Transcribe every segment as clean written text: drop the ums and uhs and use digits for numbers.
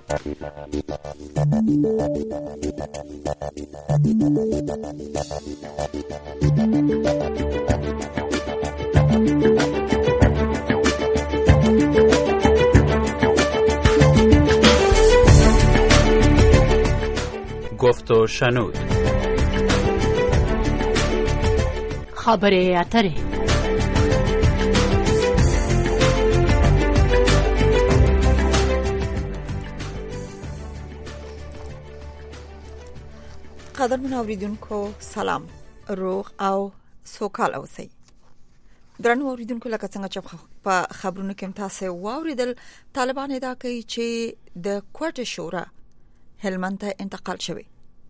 گفت و شنود. خبر اتره. قدرمن اوریدونکو سلام، روغ او سوکال اوسئ. درنو اوریدونکو لکه څنګه چې په خبرونو کې تاسو واوریدل، طالبان ادعا کوي چې د کوټه شورا هلمند ته انتقال شوی،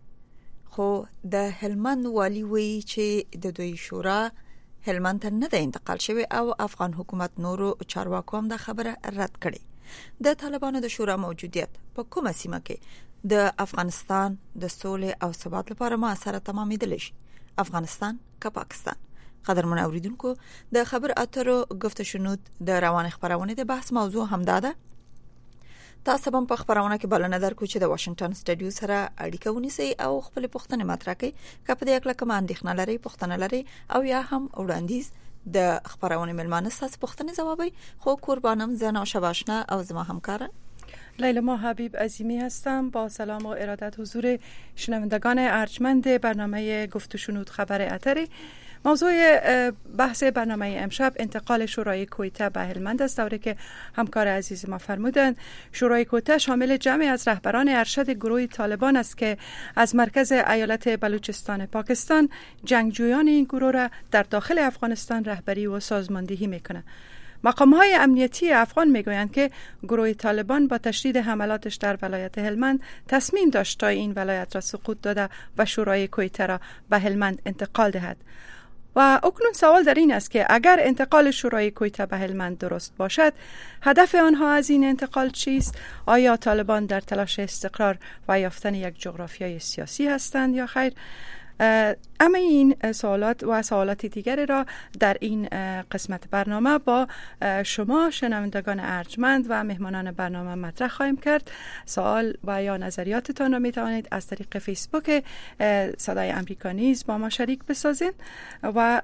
خو د هلمند والی وی چې د دوی شورا هلمند ته نه ده انتقال شوی او افغان حکومت نورو چارواکو هم د خبره رد کړي. د طالبانو د شورا موجودیت په کومه سیمه کې د افغانستان د سولې او ثبات لپاره مؤثره تمامېدلی شي، افغانستان که پاکستان؟ قدرمن اوریدونکو، د خبر اترو گفت شنود د روان خبرونه د بحث موضوع هم ده. تاسو هم په خبرونه کې بلنه درکو چې د واشنگټن سټډیو سره اړیکه ونیسئ او خپل پوښتنې مطرح کړئ. که په دې اړه کومه اندېښنه لرئ، پوښتنه لرئ او یا هم وړاندیز د خبرونه ملمانه تاسو پوښتنې ځوابوي. خو قربانم زنا شباشنا او زما همکار لیلا حبیب عظیمی هستم. با سلام و ارادت حضور شنوندگان ارجمند برنامه گفت و شنود خبر اتری. موضوع بحث برنامه امشب انتقال شورای کویته به هلمند است. طوری که همکار عزیز ما فرمودند، شورای کویته شامل جمعی از رهبران ارشد گروه طالبان است که از مرکز ایالت بلوچستان پاکستان جنگجویان این گروه را در داخل افغانستان رهبری و سازماندهی میکنه. مقام‌های امنیتی افغان میگویند که گروه طالبان با تشدید حملاتش در ولایت هلمند تصمیم داشت تا این ولایت را سقوط داده و شورای کویته را به هلمند انتقال دهد. و اکنون سوال در این است که اگر انتقال شورای کویته به هلمند درست باشد، هدف آنها از این انتقال چیست؟ آیا طالبان در تلاش استقرار و یافتن یک جغرافیای سیاسی هستند یا خیر؟ اما این سوالات و سوالات دیگری را در این قسمت برنامه با شما شنوندگان ارجمند و مهمانان برنامه مطرح خواهیم کرد. سوال و یا نظریاتتان را می توانید از طریق فیسبوک صدای امریکا نیز با ما شریک بسازید. و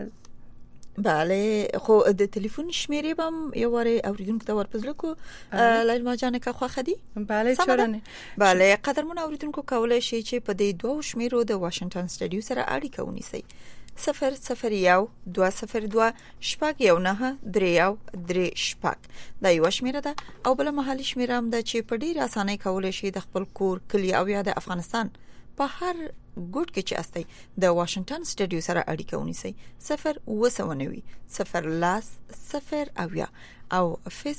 بله، خو د تلیفون شمیرې بم یو واره اوریدونکو ته ورپزله کو. لیلا جان که خو خدي؟ بله، چرا نه؟ بله، قدرمن اوریدونکو کولای شي چې په دې دوه شمیرو د واشنگټن سټډیو سره اړیکه ونیسئ. 001 202 شپږ یو نه درې یو درې شپږ دا یو شمیره ده، او بل محلي شمیره هم ده چې په ډیر اسانۍ کولای شي د خپل کور، کلی او یا د افغانستان په هر ګوټ کې چې استئ د واشنگټن سټډیو سره اړیکه ونیسئ. 0 0 او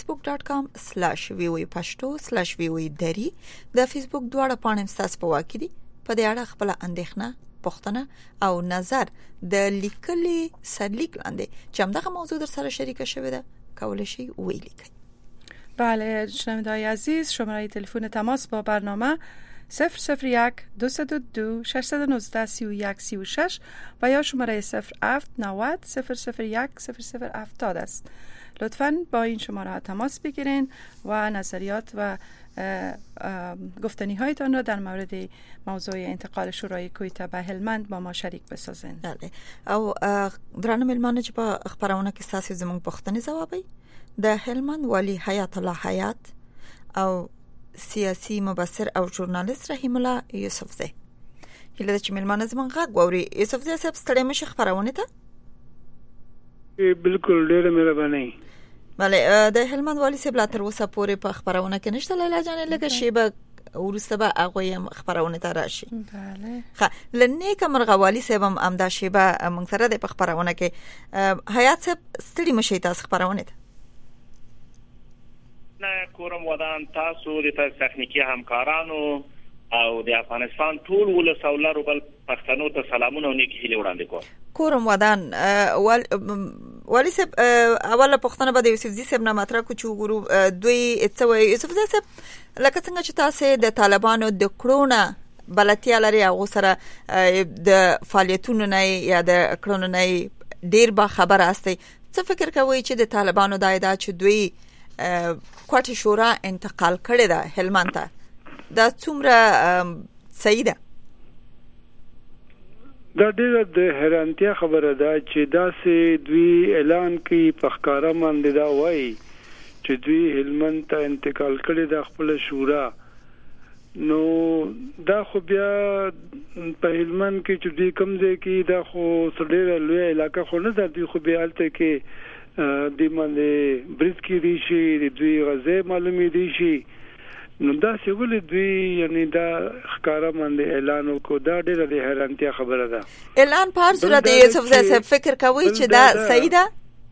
facebook.com/voapashto/voadari د فیسبوک دواړه پاڼې ستاسو په واک دي. په دې اړه خپل اندېښنه، پوښتنه او نظر د لیکلي سرلیک لاندې چې همدغه موضوع در سره شریک شوی ده کولای شئ ولیکئ. بله شنوندگان عزیز، شماره تلفن تماس با برنامه 001 222 619 31 36 و یا شماره 07 90 001 0070 است. لطفاً با این شماره تماس بگیرین و نظریات و گفتنی هایتان را در مورد موضوع انتقال شورای کویته به هلمند با ما شریک بسازین. بله، او درانه ملمانه چې په خبرونه کې تاسو زموږ پوښتنې ځوابوي. د هلمند والی حیات الله حیات او سیاسی مبصر او ژورنالیست رحیم الله یوسفزی. هله چې ملمانه زموږ غږ ووري. یوسفزی صاحب ستړي مشه خبرونه ته؟ بالکل، ډیره مهرباني. بله، د هلمند والی صاحب لا تر اوسه پورې په خبرونه کې نشته. لیلا جان لږه شیبه ورسته به هغه هم خبرونه ته راشي. بله، ښه، لنی کمرغه والی صاحب هم امدا شیبه موږ سره د خبرونه کې. حیات صاحب ستړي مشه تاسو خبرونه ته؟ کورم ودان تاسو د تخنیکی همکارانو او د افغانستان ټول ولسمشرو بل پښتنو ته سلامونه او نیکی هیله وړاندې کوم. کورم ودان والی صاحب، اوله پښتنه به د یوسفزی صاحب نه مطرح کو چې ګورو دوی څه وایي. یوسفزی صاحب، لکه څنګه چې تاسو د طالبانو د کړونه بلتیا لري، هغه سره د فعالیتونو نه یا د کړونو نه ډیر با خبر استئ، څه فکر کوئ چې د طالبانو د ادعا چې دوی کوټه شورا انتقال کړی دا هلمند ته دا څومره صحیح ده؟ دا ډېر د حیرانتیا خبره ده چې دا سه دوی اعلان کوي په ښکارا باندې دا وایي چې دوی هلمند ته انتقال کړي د خپل شورا. نو دا خو بیا په هلمند کې چې دوی کوم ځای کې دا خو ډېره لوی علاقه خو نه ده، دوی خو بیا هلته کې د باندې برید کې دي شي دوی غزه معلومې دي شي. نو دا څه ولې دوی یعنی دا ښکارا باندې اعلان وکړ؟ دا ډېره د حیرانتیا خبره ده. اعلان په هر صورت یوسف زی صاحب فکر کوي چې دا صحیح ده؟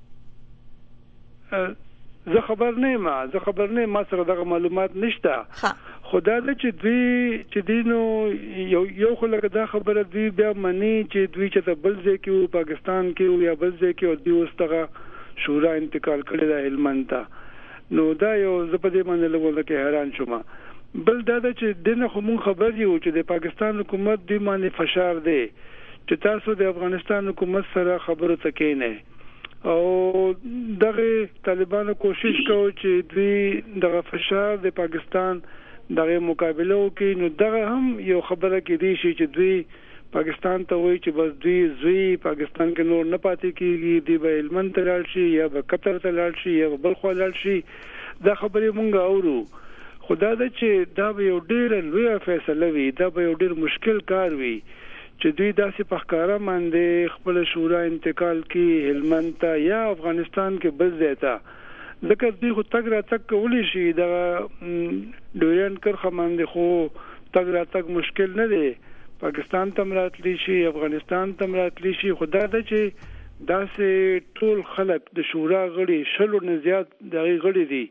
زه خبر نه ما سره دغه معلومات نشته. خدا دې چې دوی چې دینو یو خو لکه دا خبره دوی بیا مني چې دوی چې بل ځای کې پاکستان کې یا بل ځای کې او دوی واستغه شورا انتقال کړی د هلمند ته. نو دا یو زپدې باندې لګول کې حیران شوم. بل دا چې دنه خو مون خبر یو چې د پاکستان حکومت دی باندې فشار دی چې تاسو د افغانستان حکومت سره خبرو تکینه او دغه طالبانو کوشش کوي چې دوی دغه فشار د پاکستان دغه مقابله وکړي. نو دغه هم یو خبره کې دی چې دوی پاکستان ته وایي چې بس دوی پاکستان کې نور نه پاتې کیږي، دی به هلمند ته لاړ شي یا به قطر ته لاړ شي یا بل خوا لاړ شي. دا خبرې مونږ اورو. خدا دې چې دا به یو ډېر لوی فیصله وي، دا به یو ډېر مشکل کار وي چې دوی داسې په ښکارا باندې خپل شورا انتقال کی هلمند ته یا افغانستان کې بل ځای ته. ځکه دوی خو تګ را تک کولی شي د ډورین کرخه باندې خو تګ را تک مشکل نه دی، پاکستان ته راتلی شي افغانستان ته راتلی شي. خدا دې چې داسې ټول خلک د شورا غړي شلو نه زیات دغه غړي دي.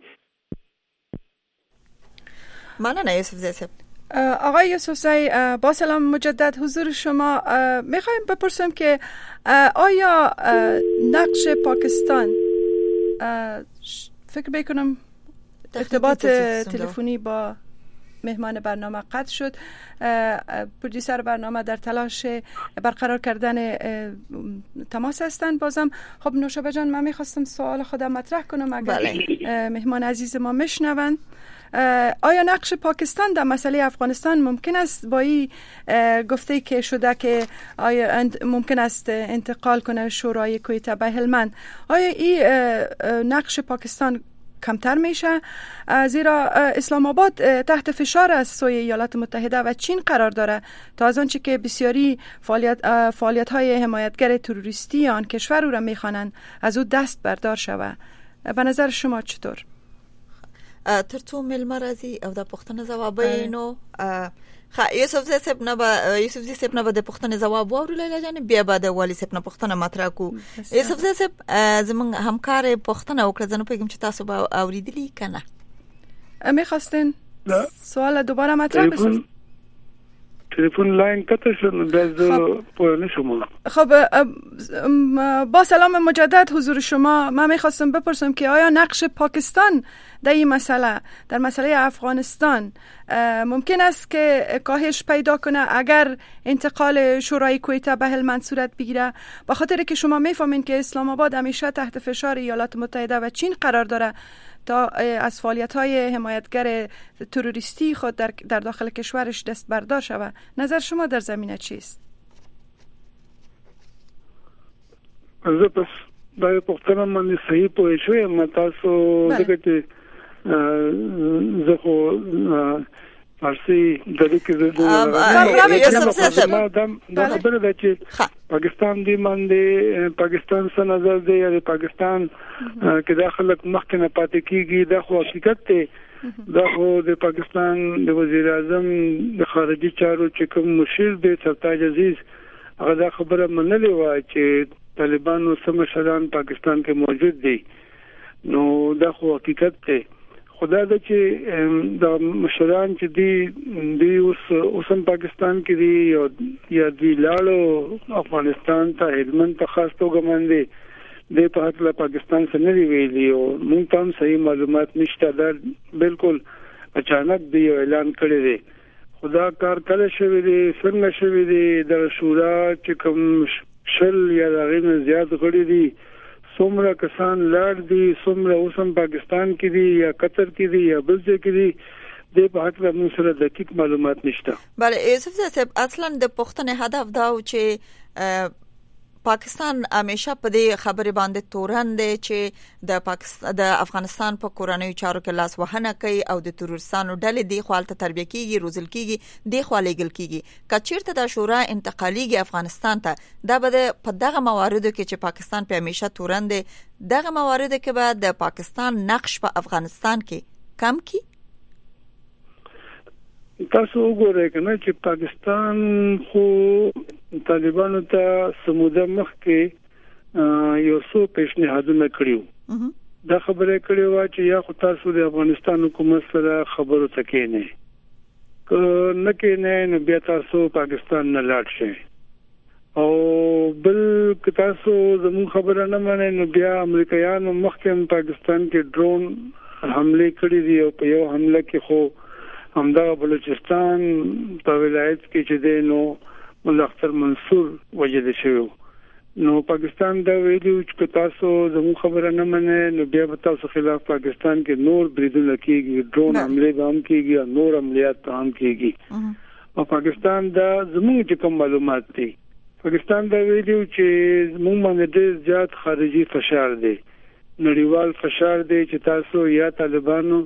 مننه یوسف زی صاحب. آقای یوسف زی با سلام مجدد حضور شما. میخوایم بپرسیم که آیا نقش پاکستان فکر بکنم ارتباط تلفنی با مهمان برنامه قطع شد. پروژیسر برنامه در تلاش برقرار کردن تماس هستند. بازم خب نوشابه جان من میخواستم سوال خودم مطرح کنم اگر مهمان عزیز ما میشنوند. آیا نقش پاکستان در مسئله افغانستان ممکن است با این گفته که شده که آیا ممکن است انتقال کنه شورای کویته به هلمند، آیا این نقش پاکستان کمتر میشه؟ زیرا اسلام آباد تحت فشار از سوی ایالات متحده و چین قرار داره تا از آنچه که بسیاری فعالیت های حمایتگر تروریستی آن کشور او را میخوانند از او دست بردار شود. به نظر شما چطور؟ ترڅو ملمر راځي او د پښتنه جواب نو یوسف زی صاحب نه به د پښتنه جواب ورول لږه بیا به د والی صاحب نه پښتنه مطرح کو. یوسف زی صاحب زمون همکار پښتنه وکړه زنه پیغام چې تاسو به اوریدلی کنه میخواستین سوال دوباره مطرح بسازید؟ تلفن لاین قطع شد بعد پوینه شما. خب با سلام مجدد حضور شما. من میخواستم بپرسم که آیا نقش پاکستان در این مسئله در مسئله افغانستان ممکن است که کاهش پیدا کنه اگر انتقال شورای کویته به هلمند صورت بگیره؟ با خاطر که شما میفهمین که اسلام آباد همیشه تحت فشار ایالات متحده و چین قرار داره تا از فعالیت‌های حمایتگر تروریستی خود در داخل کشورش دست بردار شود. نظر شما در زمینه چیست؟ زه پس دا پښتنه باندې صحیح پوه شوم. تاسو دغه چې زه خو فارسی دغه کې دا خبره ده چې پاکستان دی باندې پاکستان څخه نظر دی یا پاکستان کې داخله مخکې نه پاتې کیږي. دا خو حقیقت دی. دا خو د پاکستان د وزیر اعظم د خارجي چارو چې کوم مشیر دی سرتاج عزیز هغه دا خبره منلې و چې طالبانو سم شران پاکستان کې موجود دي. نو دا خو حقیقت دی. خدا دا چې د مشران چې دی اوسم پاکستان کې دی یا دی لاړو افغانستان ته هلمند ته خاص توګه باندې د په حق پاکستان سره نه ویلي او مونږ ته صحیح معلومات نشته. دا بالکل اچانک دی اعلان کړی دی. خدا کار کله شوی دی څنګه شوی دی د شورا چې کوم شل یا دغه زیات غړي دي څومره کسان لار دي څومره اوسم پاکستان کې دي یا قطر کې دي یا بل ځای کې دي د په حق له موږ سره دقیق معلومات نشته. بله یوسف صاحب اصلا د پښتنې هدف دا و چې پاکستان همیشه په دې خبره باندې تورن دی چې د افغانستان په کورنۍ چارو کې لاس وهنه کوي او د تروریستانو ډلې دی خپل تربیه کیږي روزل کیږي دی خپل لګل کیږي کچیرته د شورا انتقالیږي افغانستان ته دا به په دغه مواردو کې چې پاکستان په همیشه تورن دی دغه مواردو کې به د پاکستان نقش په افغانستان کې کم کی. تاسو وګورئ کنه چې پاکستان خو طالبانو ته سموده مخ کې یو څو پیشنهادونه کړیو. دا خبره کړې و چې یا خو تاسو د افغانستان حکومت سره خبرو تکې نه کې نه بیا تاسو پاکستان نه لاړ شئ او بل که تاسو زموږ خبره نه منئ نو بیا امریکایانو مخکې پاکستان کې ډرون حمله کړې دي او په یو حمله کې خو همدا بلوچستان په ولایت کې چې دی نو مولا اختر منصور وجد شوی نو پاکستان دا ویلو چې تاسو زموږ خبره نه منئ نو بیا به تاسو خلاف پاکستان کې نور بریدونه کیږي ډرون حمله به هم کیږي او نور عملیات هم کیږي او پاکستان دا زموږ کوم معلومات دي پاکستان دا ویلو چې موږ باندې ډېر زیات خارجي فشار دی نړیوال فشار دی چې تاسو یا طالبانو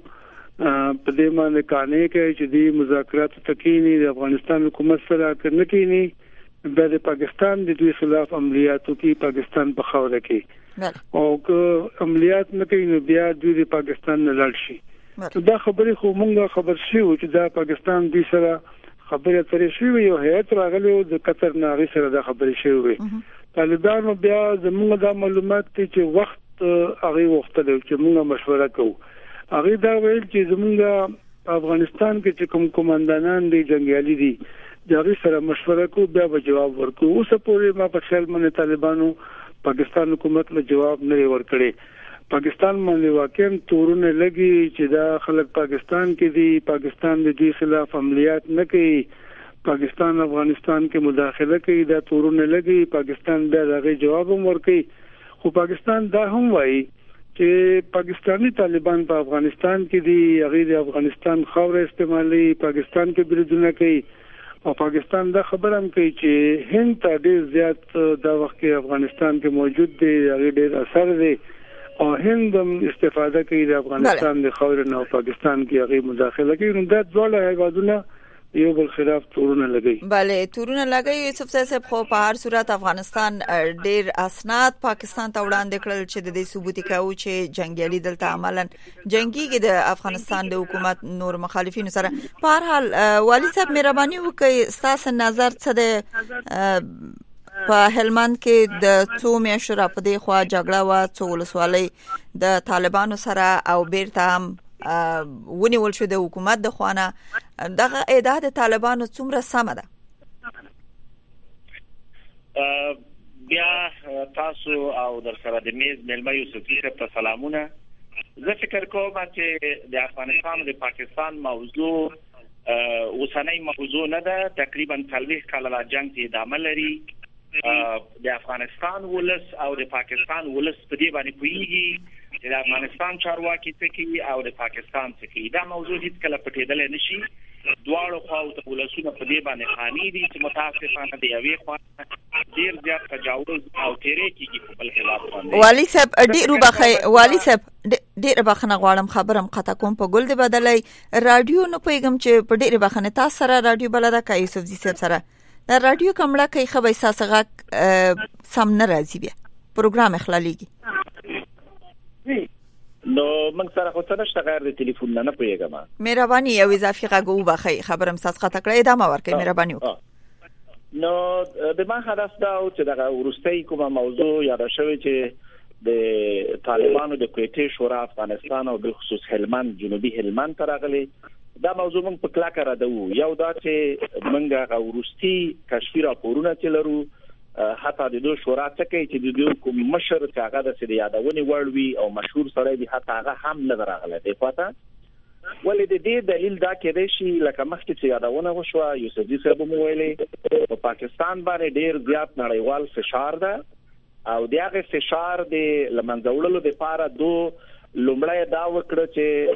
په دې باندې کانې کوي چې د مذاکرات تکینی د افغانستان حکومت سره کنه کینی د پاکستان د دوی خلاف عملیاتو کې پاکستان په خوره کې او که عملیات نه کوي نو بیا دوی د پاکستان نه لاړ شي. دا خبرې خو مونږه خبر شي چې دا پاکستان دوی سره خبرې ترې شي یو هیئت راغلی د قطر نه غي سره دا خبرې شي. طالبانو بیا زموږ د معلومات چې وخت هغه وخت دی چې موږ مشوره کوو هغه دا ویل چې زمونږ افغانستان کې چې کوم کمانډانان دي جنگیالي دي دغه سره مشوره کو بیا به جواب ورکو. اوس پورې ما په خیال باندې طالبانو پاکستان حکومت له جواب نه ورکړي. پاکستان باندې واقعا تورونه لګي چې دا خلک پاکستان کې دي پاکستان د دې خلاف عملیات نه کوي پاکستان افغانستان کې مداخله کوي دا تورونه لګي پاکستان دا دغه جواب هم ورکړي. خو پاکستان دا هم وایي چې پاکستانی طالبان په افغانستان کې دي هغه د افغانستان خاور استعمالي پاکستان کې بریدونه کوي او پاکستان دا خبر هم کوي چې هند ته ډېر زیات دا وخت کې افغانستان کې موجود دي هغه ډېر اثر دی او هند هم استفاده کوي د افغانستان د خاور نه او پاکستان کې هغه مداخله کوي نو دا ډول هیوادونه یو بل خلاف تورونه لګي. بله تورونه لګي یوسف صاحب خو په هر صورت افغانستان ډیر اسناد پاکستان ته وړاندې کړل چې د دې ثبوت کوي چې جنگیالي دلته عملاً جنگيږي د افغانستان د حکومت نور مخالفینو سره. په هر حال والي صاحب مهرباني وکړئ ستاسو نظر څه دی په هلمند کې د څو میاشتو را پدې خوا جګړه وا څو ولسوالۍ د طالبانو سره او بیرته هم ونیول شو د حکومت د خوانه دغه ادعا د طالبانو څومره سمه ده؟ بیا تاسو او در سره د میز ملما یوسف صاحب ته سلامونه. زه فکر کوم چې د افغانستان د پاکستان موضوع اوسنۍ موضوع نه ده. تقریبا 40 کاله لا جنگ ته ادامه لري. د افغانستان ولس او د پاکستان ولس په دې باندې پوهیږي چې د افغانستان چارواکي څه کوي او د پاکستان څه کوي. دا موضوع هیڅ کله پټېدل نه شي. دواړو خواو ته ولسونه په دې باندې خاني دي چې متاسفانه د یوې خوا ډیر زیات تجاوز او تیرې کیږي په بل خلاف باندې. والي صاحب ډیر بخنه غواړم خبرم قطع کوم په ګل دی بدلای رادیو نه پیغام چې په ډیر بخنه تاسو سره رادیو بلدا کوي یوسف صاحب سره دا رادیو کمړه کوي خو به ساسغه سم نه راځي بیا پروګرام اخلالیږي نو موږ سره خو څه نشته غیر د ټلیفون نه پیغام. مهرباني یو اضافي غو بخي خبرم ساس قطع کړی ادامه ورکړئ مهرباني وکړئ. نو د ما هدف دا او چې دغه ورستۍ کومه موضوع یاد شوی چې د طالبانو د کویټې شورا افغانستان او بالخصوص هلمند جنوبي هلمند ترغلي دا موضوع موږ په کلاکه را دو یو دا چې موږ ورستۍ کشفي راپورونه چلرو حتی د دوه شورا څخه چې د دوه کوم مشر چې هغه د سړي یادونې وړوي او مشهور سړی دی حتی هغه هم نه راغله دی پاته ولې د دې دلیل دا کېدای شي لکه مخکې چې یادونه وشوه یوسف صاحب مو ویلي په پاکستان باندې ډیر زیات نړیوال فشار ده او دغه فشار د لمنځولو لپاره لومړی دا وکړه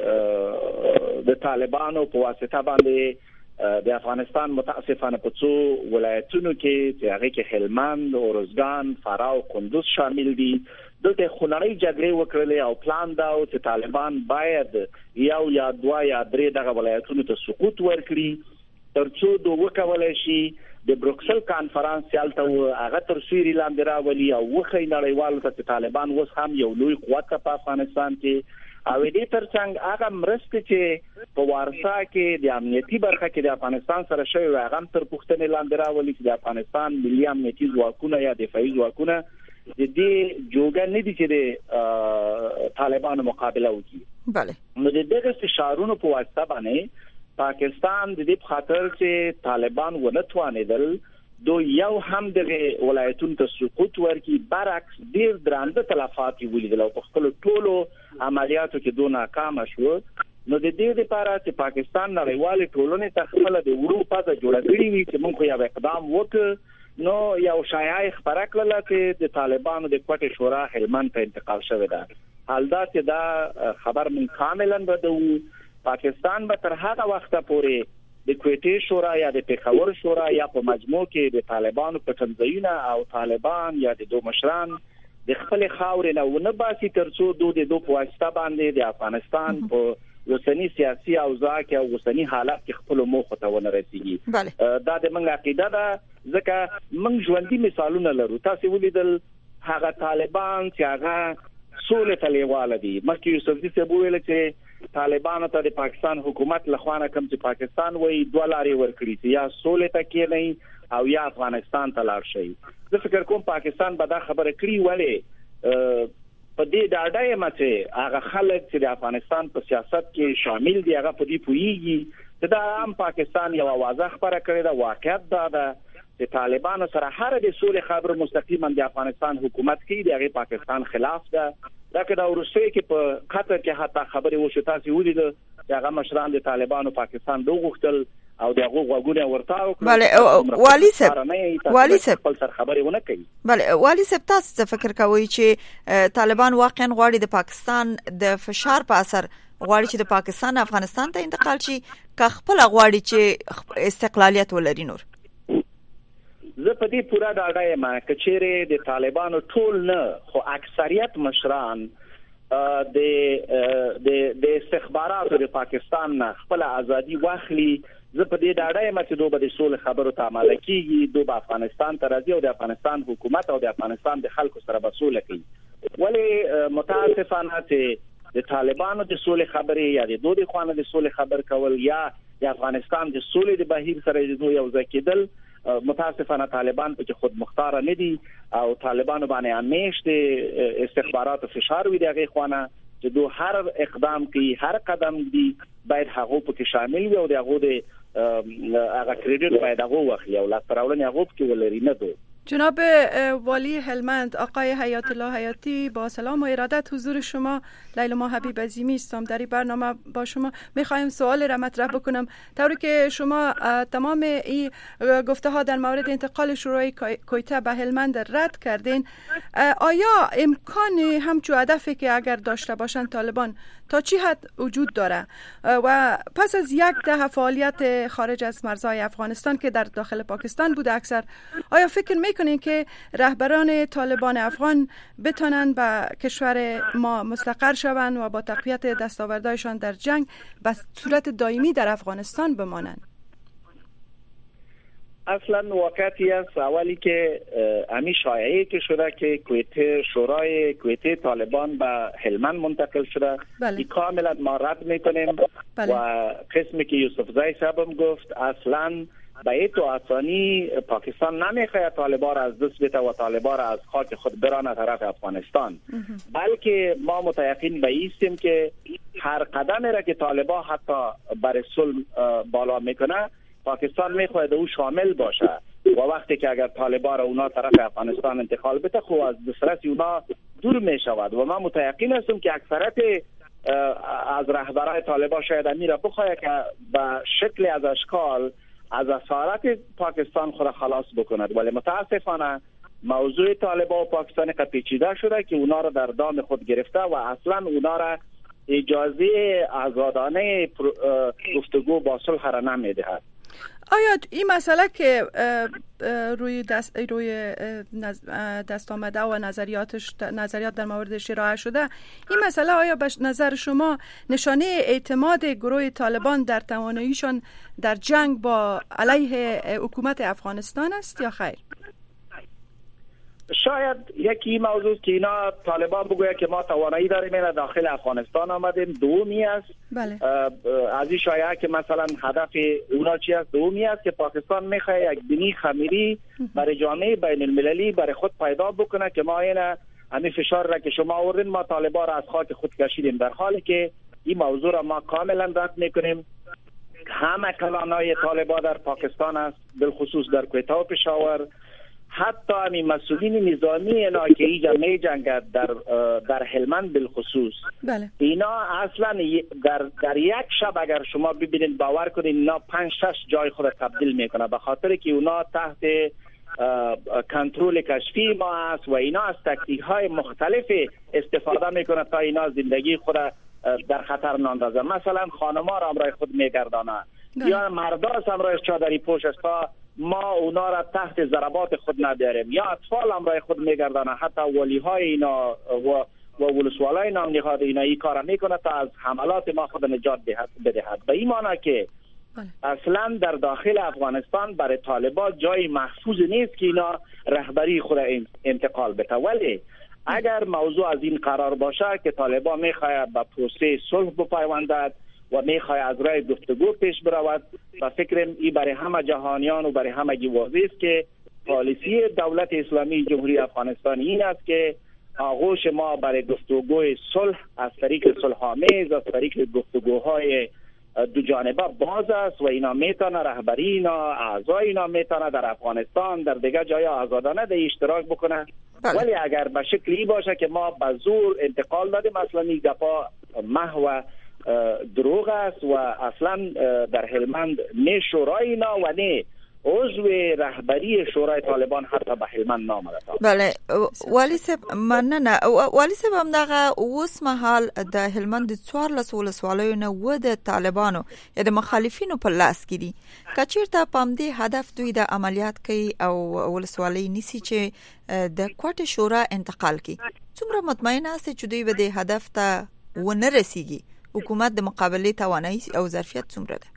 چې د طالبانو په واسطه باندې د افغانستان متاسفانه په څو ولایتونو کې چې هغه کې هلمند، اورزګان، فراه او کندوز شامل دي دلته خونړۍ جګړې وکړلې او پلان دا و چې طالبان باید یو یا دوه یا درې دغه ولایتونو ته سقوط ورکړي ترڅو دوی وکولای شي د بروکسل کانفرنس یالته هغه تر سیری لاندې راولي او وخی نړیوالو ته طالبان اوس هم یو لوی قوت په افغانستان کې او دې ترڅنګ هغه مرستې چې په وارسا کې د امنیتي برخه کې د افغانستان سره شوی هغه تر پوښتنې لاندې راولي چې د افغانستان ملي امنیتي ځواکونه یا دفاعي ځواکونه د دې جوګه نه دي چې د طالبانو مقابله وکړي. بله نو د دغه فشارونو په واسطه باندې پاکستان د دې خاطر چې طالبان ونه توانیدل دو یو هم د ولایتونو ته سقوط ورکړي برعکس ډیر درانده تلفات ولیدل او په خپل ټولو عملیاتو کې دوه ناکام شو. نو د دې لپاره چې پاکستان نړیوال ټولنې ته خپل د وړو پاتې جوړ کړی وي چې موږ یو اقدام وکړو نو یو شایعه خبره کړله چې د طالبانو د کوټه شورا هلمند ته انتقال شوی ده. حال دا چې دا خبر من کاملا بدو پاکستان به تر هغه وخت پورې د کوټه شورا یا د پیښور شورا یا په مجموع کې د طالبانو په تنظیمونه او طالبان یا د دوه مشران د خپل خاورې نه ونه باسي ترڅو دوی د په واسطه باندې د افغانستان په وسنی سیاسي اوضاع کې او وسنی حالات کې خپل موخه ته ونه رسیږي. دا د منګه عقیده ده ځکه موږ ژوندۍ مثالونه لرو. تاسو ولیدل هغه طالبان چې هغه سولې ته لیواله دي. مکه یوسفزي څه ویل چې طالبانو ته د پاکستان حکومت لخوا نه کوم چې پاکستان وایي دوه لارې ورکړي چې یا سولې ته کې نه او یا افغانستان ته لاړ شي. زه فکر کوم پاکستان به دا خبره کړی ولې په دې ډاډه یم چې هغه خلک چې د افغانستان په سیاست کې شامل دي هغه په دې پوهیږي چې دا هم پاکستان یو आवाज خبره کړې ده. واقعیت دا ده چې طالبانو سره هر د سولې خبر مستقیما د افغانستان حکومت کوي د هغه پاکستان خلاف ده. دا که دا روسیې کې په قطر کې حتی خبرې وشو تاسو ولید چې هغه مشران د طالبانو پاکستان دوه غوښتل او دغه غوګونه ورته وکړه. بله والی صاحب خپل سر خبرې ونه کوي. بله والی صاحب تاسو فکر کوئ چې طالبان واقعا غواړي د پاکستان د فشار په اثر غواړي چې د پاکستان افغانستان ته انتقال شي که خپل غواړي چې استقلالیت ولري؟ نور زه په دې پورا ډاډه یم چې چیرې د طالبانو ټول نه خو اکثریت مشران د استخباراتو د پاکستان نه خپل ازادي واخلي. زه په دې ډاډه یم چې دوی به د سولې خبرو ته عمل کوي، دوی به افغانستان ته راځي او د افغانستان حکومت او د افغانستان د خلکو سره به سوله کوي. ولی متاسفانه چې د طالبانو د سولې خبرې یا د دوی خوانه د سولې خبر کول یا د افغانستان د سولې د بهیر سره د دوی یو ځای کېدل متاسفانه طالبان په خود مختار نه دي او طالبانو باندې همیشه استخبارات فشار وي دغه خوانه چې دوی هر اقدام کوي هر قدم دی باید هغه په کې شامل وي او دغه د هغه کریډټ باید هغه واخلي او لا پرولنه هغه کې ولري نه دو. جناب والی هلمند آقای حیات الله حیاتی، با سلام و ارادت حضور شما. لیلما حبیب عظیمی هستم. در این برنامه با شما میخوایم سوال را مطرح بکنم. طوری که شما تمام این گفته ها در مورد انتقال شورای کویته به هلمند رد کردین، آیا امکان همچو هدفی که اگر داشته باشن طالبان تا چی حد وجود داره و پس از یک دهه فعالیت خارج از مرزهای افغانستان که در داخل پاکستان بوده اکثر، آیا فکر میکنین که رهبران طالبان افغان بتونن به کشور ما مستقر شوند و با تقویت دستاوردهایشان در جنگ به صورت دائمی در افغانستان بمانند؟ اصلا واقعیتی است اولی که امی شایعه که شده که کویته شورای کویته طالبان به هلمند منتقل شده این کاملا ما رد میکنیم. و قسمی که یوسف زای صاحبم گفت اصلا به ایتو آسانی پاکستان نمیخواهد طالبان را از دست بده و طالبان را از خاک خود برانه طرف افغانستان، بلکه ما متیقن به ایستیم که هر قدمی را که طالبان حتی بر صلح بالا میکنه پاکستان میخواهد او شامل باشه و وقتی که اگر طالبان را اونا طرف افغانستان انتقال بده خب از دسترس اونا دور میشود و ما متیقن هستم که اکثریت از رهبرای طالبان شاید امیر بخواهد که به شکل از اشکال از اسارت پاکستان خود خلاص بکند، ولی متاسفانه موضوع طالبان و پاکستان پیچیده شده که اونا را در دام خود گرفته و اصلا اونا را اجازه آزادانه گفتگو با صلح را نمیدهد. آیا این مسئله که روی دست آمده و نظریات در موردش ارائه شده، این مسئله آیا به نظر شما نشانه اعتماد گروه طالبان در تواناییشان در جنگ با علیه حکومت افغانستان است یا خیر؟ شاید یکی موضوع که اینا طالبان بگوید که ما توانایی داریم اینا داخل افغانستان آمدیم. دومی است بله. از این شایعه که مثلا هدف اونا چی است. دومی است که پاکستان میخواد یک بینی خمیری برای جامعه بین المللی برای خود پیدا بکنه که ما اینا همین فشار را که شما آوردین ما طالبان را از خاک خود کشیدیم، در حالی که این موضوع را ما کاملا رد میکنیم. همه کلانای طالبان در پاکستان است، بالخصوص در کویته و پشاور. حتی همین مسئولین نظامی اینا که اینجا می جنگد در هلمند بالخصوص بله. اینا اصلا در یک شب اگر شما ببینید باور کنید اینا 5-6 جای خود تبدیل میکنه، به خاطر که اونا تحت کنترل کشفی ما است و اینا از تکتیک های مختلف استفاده میکنه تا اینا زندگی خود در خطر ناندازه. مثلا خانما را همراه خود میگردانه یا مردا همراه چادری پوش است تا ما اونا را تحت ضربات خود نبیاریم، یا اطفال همراه خود میگردانه. حتی ولی های اینا و ولسوالای نام نهاد اینا این کار میکنه تا از حملات ما خود نجات بدهد. به این معنی که اصلا در داخل افغانستان برای طالبان جای محفوظ نیست که اینا رهبری خود انتقال بده. ولی اگر موضوع از این قرار باشه که طالبان میخواهد به پروسه صلح بپیوندد و میخواد از راه گفتگو پیش برود و فکرم این برای همه جهانیان و برای همه واضح است که پالیسی دولت اسلامی جمهوری افغانستان این است که آغوش ما برای گفتگوی صلح از طریق صلح‌آمیز، از طریق گفتگوهای دو جانبه باز است و اینا میتونه رهبری اینا اعضای اینا میتونه در افغانستان در دیگه جای آزادانه در اشتراک بکنه. ولی اگر به شکلی باشه که ما به زور انتقال دادیم اصلا این گپا محو دروغ است و اصلا در هلمند نه شورای اینا و نه عضو رهبری شورای طالبان حتی به هلمند نامده. بله والی صاحب مننه. والی صاحب هم دغه اوس مهال د هلمند 14 ولسوالیو نه و د طالبانو یا د مخالفینو په لاس کې دي. کچیرته پام دې هدف دوی د عملیات کوي او ولسوالۍ نیسی چې د کوټه شورا انتقال کوي. څومره مطمئن است چې دوی به د هدف ته ونه رسیږي؟ حکومت د مقابله توانایی او ظرفیت څومره ده؟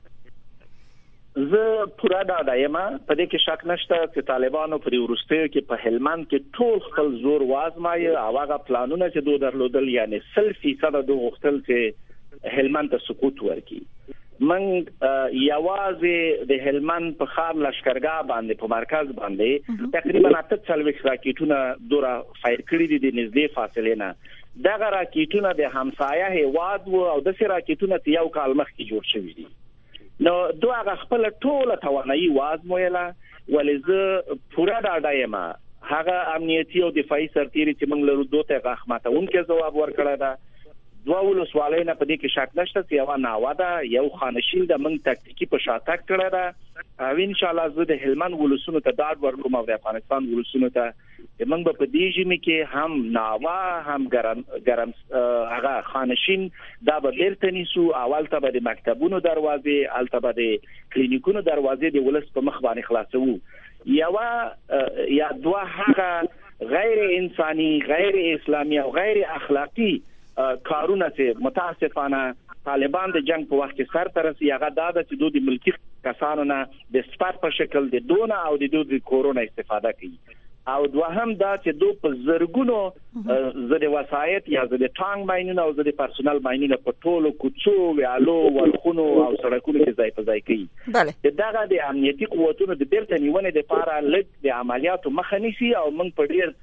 زه پورا ډاډه یم په دې کې شک نشته چې طالبانو په وروستیو کې په هلمند کې ټول خپل زور وازمایي او هغه پلانونه چې دوی درلودل یعنی 100% دوی غوښتل چې هلمند ته سقوط ورکړي. من یوازې د هلمند په خار لشکرګاه باندې په مرکز باندې تقریبا 48 راکټونه دوره فایر کړي دي د نږدې فاصله نه. دغه راکټونه د همسایه هیواد او د سې راکټونه یو کال مخکې جوړ شوي دي. نو دوه هغه خپل ټوله توانایي وازمویله. ولې زه پوره ډاډه یم هغه امنیتي او دفاعي سرتیري چې موږ لرو دوی ته غاښماتونکې ځواب ورکړی ده. دوه ولسوالۍ نه په دې کې شک نشته چې یوه ناوه ده یو خانشین ده موږ تکتیکي په شاتګ کړی ده او انشاءالله زه د هلمند ولسونو ته ډاډ ورکوم او د افغانستان ولسونو ته چې موږ به په دې ژمي کې هم ناوه هم ګرم هغه خانشین دا به بیرته نیسو. اول ته به د مکتبونو دروازې هلته به د کلینیکونو دروازې د ولس په مخ باندې خلاصوو. یوه یا دوه هغه غیر انساني غیر اسلامي او غیر اخلاقی کارونه چې متاسفانه طالبان د جنگ په وخت کې سر ترسي هغه دا چې دوی د ملکی کسانو نه د سپار په شکل د دونه او د دوی د کورونا استفاده کوي. او دوهم دا چې دوی په زرګونو زده وسایت یا زده ټانګ ماینونه او زده پرسونل ماینونه په ټولو کوڅو ویالو ورخونو او سړکونو کې ځای په ځای کوي. بله دغه د امنیتي قوتونو د بیرته نیونې لپاره لږ د عملیاتو مخه نیسي او موږ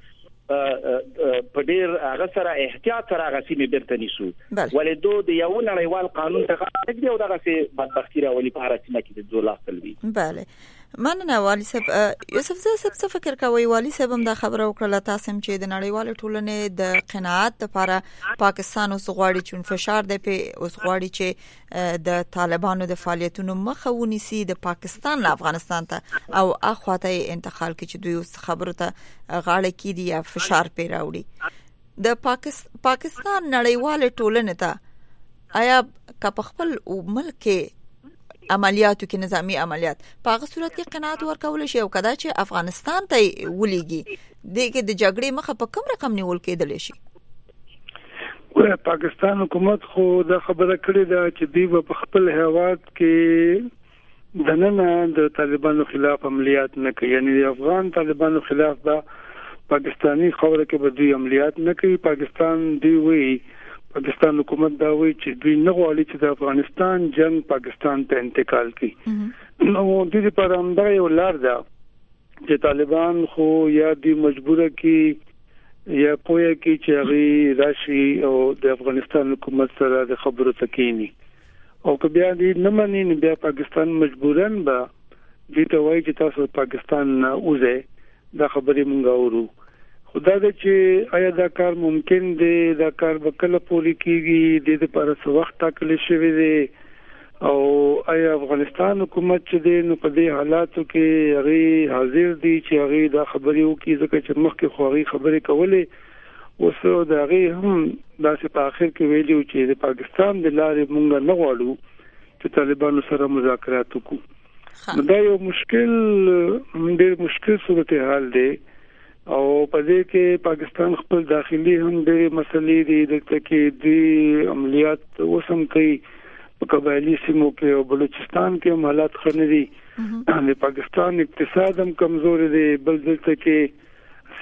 په ډیر هغه سره احتیاط سره هغه سیمه بیرته نیسو. ولې دوی د یو نړیوال قانون ته غاړه دی او دغه سي بدبختی راولي په هر سیمه کې د دوه لاس تلوي. بله مننه والی صاحب. یوسف زی صاحب څه فکر کوي؟ والی صاحب هم دا خبره وکړه تاسو چې د نړیوال ټولنې د قناعت لپاره پاکستان اوس غواړي چې فشار دی په اوس غواړي چې د طالبانو د فعالیتونو مخه ونیسي د پاکستان له افغانستان ته او اخواته انتقال کې چې دوی اوس خبرو ته غاړه کیدي یا فشار پې راوړي د پاکستان نړیوال ټولنې ته آیا که په خپل ملک عملیاتو کې نظامی عملیات په هغه صورت کې قناعت ورکول شي او کدا چې افغانستان ته ولېږي دغه د جګړې مخه په کوم رقم نیول کېدل شي؟ ولې پاکستان حکومت خو دا خبره کړې ده چې دوی په خپل هیواد کې دننه د طالبانو خلاف عملیات نه کوي، یعنی د افغان طالبانو خلاف دا پاکستانی خوره کې به دوی عملیات نه کوي. پاکستان حکومت دا وایي چې دوی نه غواړي چې د افغانستان جنگ پاکستان ته انتقال کړي. نو د دې پر همدا یو لار ده چې طالبان خو یا دی مجبوره کی یا پوهه کی چې هغه راشي او د افغانستان حکومت سره د خبرو تکینی او که بیا دې نه مني نو بیا پاکستان مجبورن به دې ته وایي چې تاسو پاکستان نه وځئ. دا خبرې مونږ اورو. خدا دې چې آیا دا کار ممکن دی، دا کار به کله پوری کیږي، د دې لپاره څه وخت ټاکل شوی دی او آیا افغانستان حکومت چې دی نو په دې حالاتو کې هغه حاضر دی چې هغه دا خبرې وکړي، ځکه چې مخکې خو هغه خبرې کولې اوس دا هغه هم داسې په اخر کې ویلو چې د پاکستان د لارې مونږ نه غواړو چې طالبانو سره مذاکرات وکړو. دا یو ډېر مشکل صورتحال دی او په دې کې پاکستان خپل داخلي هم ډېرې مسلې دي د کې د عملیات وسم کوي په قبایلی سیمو کې او بلوچستان کې هم حالات ښه نه دي. د پاکستان اقتصاد هم کمزور دی، بل دلته کې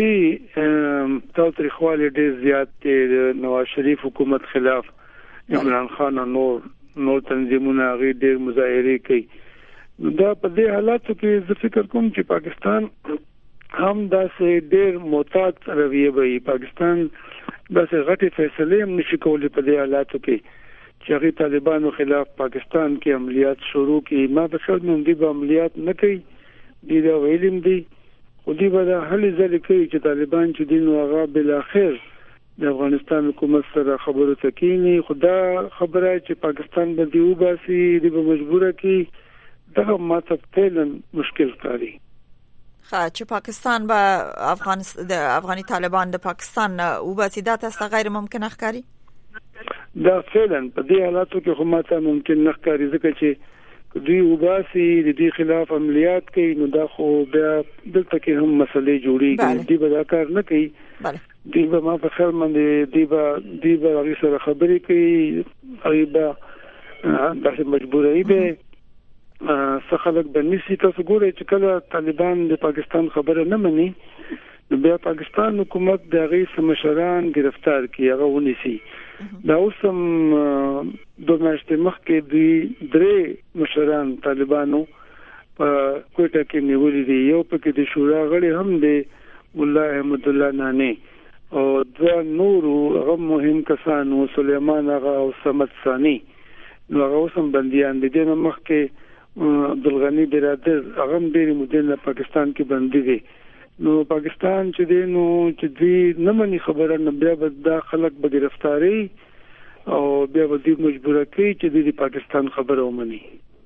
سیاسي تاوتریخوالی ډېر زیات دی. د نواز شریف حکومت خلاف عمران خان او نور تنظیمونه هغه ډېر مظاهرې کوي. دا په دې حالاتو کې زه فکر کوم چې پاکستان هم داسې ډېر محتاط رویه وي. پاکستان داسې غټي فیصله هم نشي کولای په دې حالاتو کې چې هغه طالبانو خلاف پاکستان کې عملیات شروع کړي. ما په خپل نوم دي به عملیات نه کوي، دي دا ویلم دي خو دي به هلي ځل کوي چې طالبان چې دین واغه بل اخر د افغانستان حکومت سره خبرو تکینی. خدا خبره چې پاکستان به دی وباسي، دی به مجبوره کی، دا ماته فعلا مشکل کاری. چې پاکستان به د افغاني طالبان د پاکستان وباسي دا تاسو غیر ممکن ښکاري؟ دا فعلا په دې حالاتو کې خو ماته ممکن نه ښکاري، ځکه چې دوی وباسي د دې خلاف عملیات کوي نو دا خو بیا دلته کې هم مسلې جوړیږي. دوی به دا کار نه کوي، دوی به ما په خیال باندې دوی به هغه سره خبرې کوي، هغه به داسې مجبورې به څه خلک بنسي. تاسو ګورئ چې کله طالبان د پاکستان خبره نه مني نو بیا پاکستان حکومت د هغه مشران گرفتار کړي، هغه ونیسي. دا اوس هم دوه میاشتې مخکې دوی 3 مشران طالبانو په کوټه کې نیولې دي. یو پکې د شورا غړي هم دی مولا احمد الله نانی او 2 نورو هغه مهم کسانو سليمان آغا او صمد ثاني نو هغه اوس هم بنديان دي. د مخکې عبدالغنی برادر هغه ډېر مدینه پاکستان کې بندي دي. نو پاکستان چې دی نو چې دوی نه مني خبره نه بیا به دا خلک به گرفتاری او بیا به دوی مجبوره کوي چې د پاکستان خبره ومني.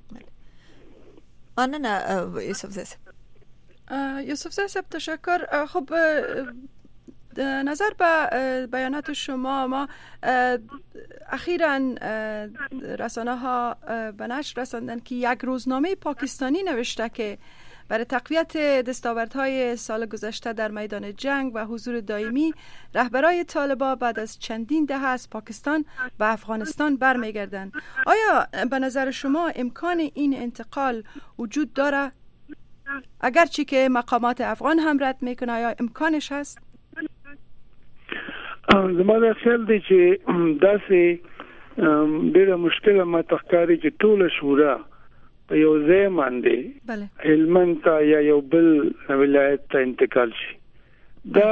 مننه یوسف زی صاحب تشکر. خب نظر به بیانات شما ما اخیراً رسانه ها به نشر رساندن که یک روزنامه پاکستانی نوشته که برای تقویت دستاوردهای سال گذشته در میدان جنگ و حضور دائمی رهبرای طالبان بعد از چندین دهه از پاکستان به افغانستان برمیگردند. آیا به نظر شما امکان این انتقال وجود داره؟ اگرچه که مقامات افغان هم رد میکنه آیا امکانش هست؟ زما دا خیال دی چې داسې ډېره مشکله ما تخکاری چې ټول شورا په یو ځای باندې هلمند ته یا یو بل ولایت ته انتقال شي. دا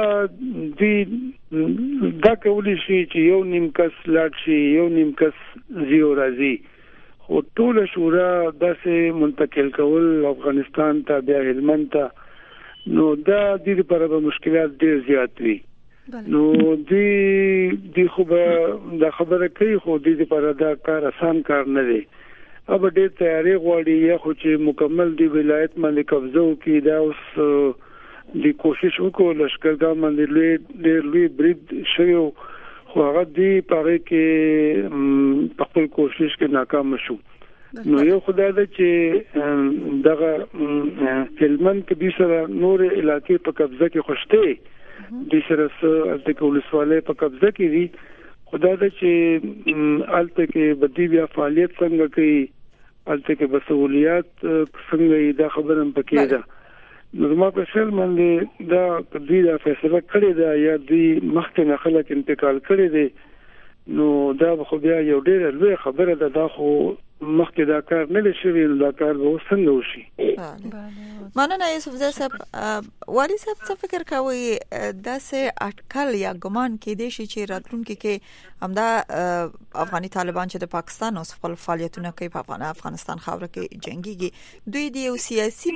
کولی شي چې یو نیم کس لاړ شي، یو نیم کس زیو راځي، خو ټول شورا داسې منتقل کول افغانستان ته بیا هلمند ته نو دا د دې لپاره مشکلات ډېر زیات وي نو دی خو دا خبره کوي خو د دې لپاره دا کار آسان کار نه دی अब ډېر تیاری غواړي یا خو چې مکمل دی ولایت باندې قبضه وکړي دا اوس د کوشش وکړو لشکرګاه باندې لوی برید شوی خو هغه دی پاره کې په خپل کوشش کې ناکام شو نو یو خدای دې چې دغه هلمند کې د سره نور علاقې په قبضه کې خوشته د سره د کولسواله په قبضه کې دي خدای دې چې الته کې بدی بیا فعالیت څنګه کوي الته کې مسؤلیت څنګه دا خبره هم پکې ده نو ما په شل باندې دا کدی دا فیصله کړې ده یا دی مخکې نه خلک انتقال کړي دي نو دا خو بیا یو ډېر لوی خبره ده دا خو مخکې دا کار نه لشي دا کار به څنګه وشي مننه یوسف زی صاحب والی صاحب څه فکر کوي داسې اټکل یا ګمان کې دي چې راتلونکي کې همدا افغاني طالبان چې د پاکستان اوس خپل فعالیتونه کوي په افغانستان خاوره کې جنگيږي دوی د یو سیاسي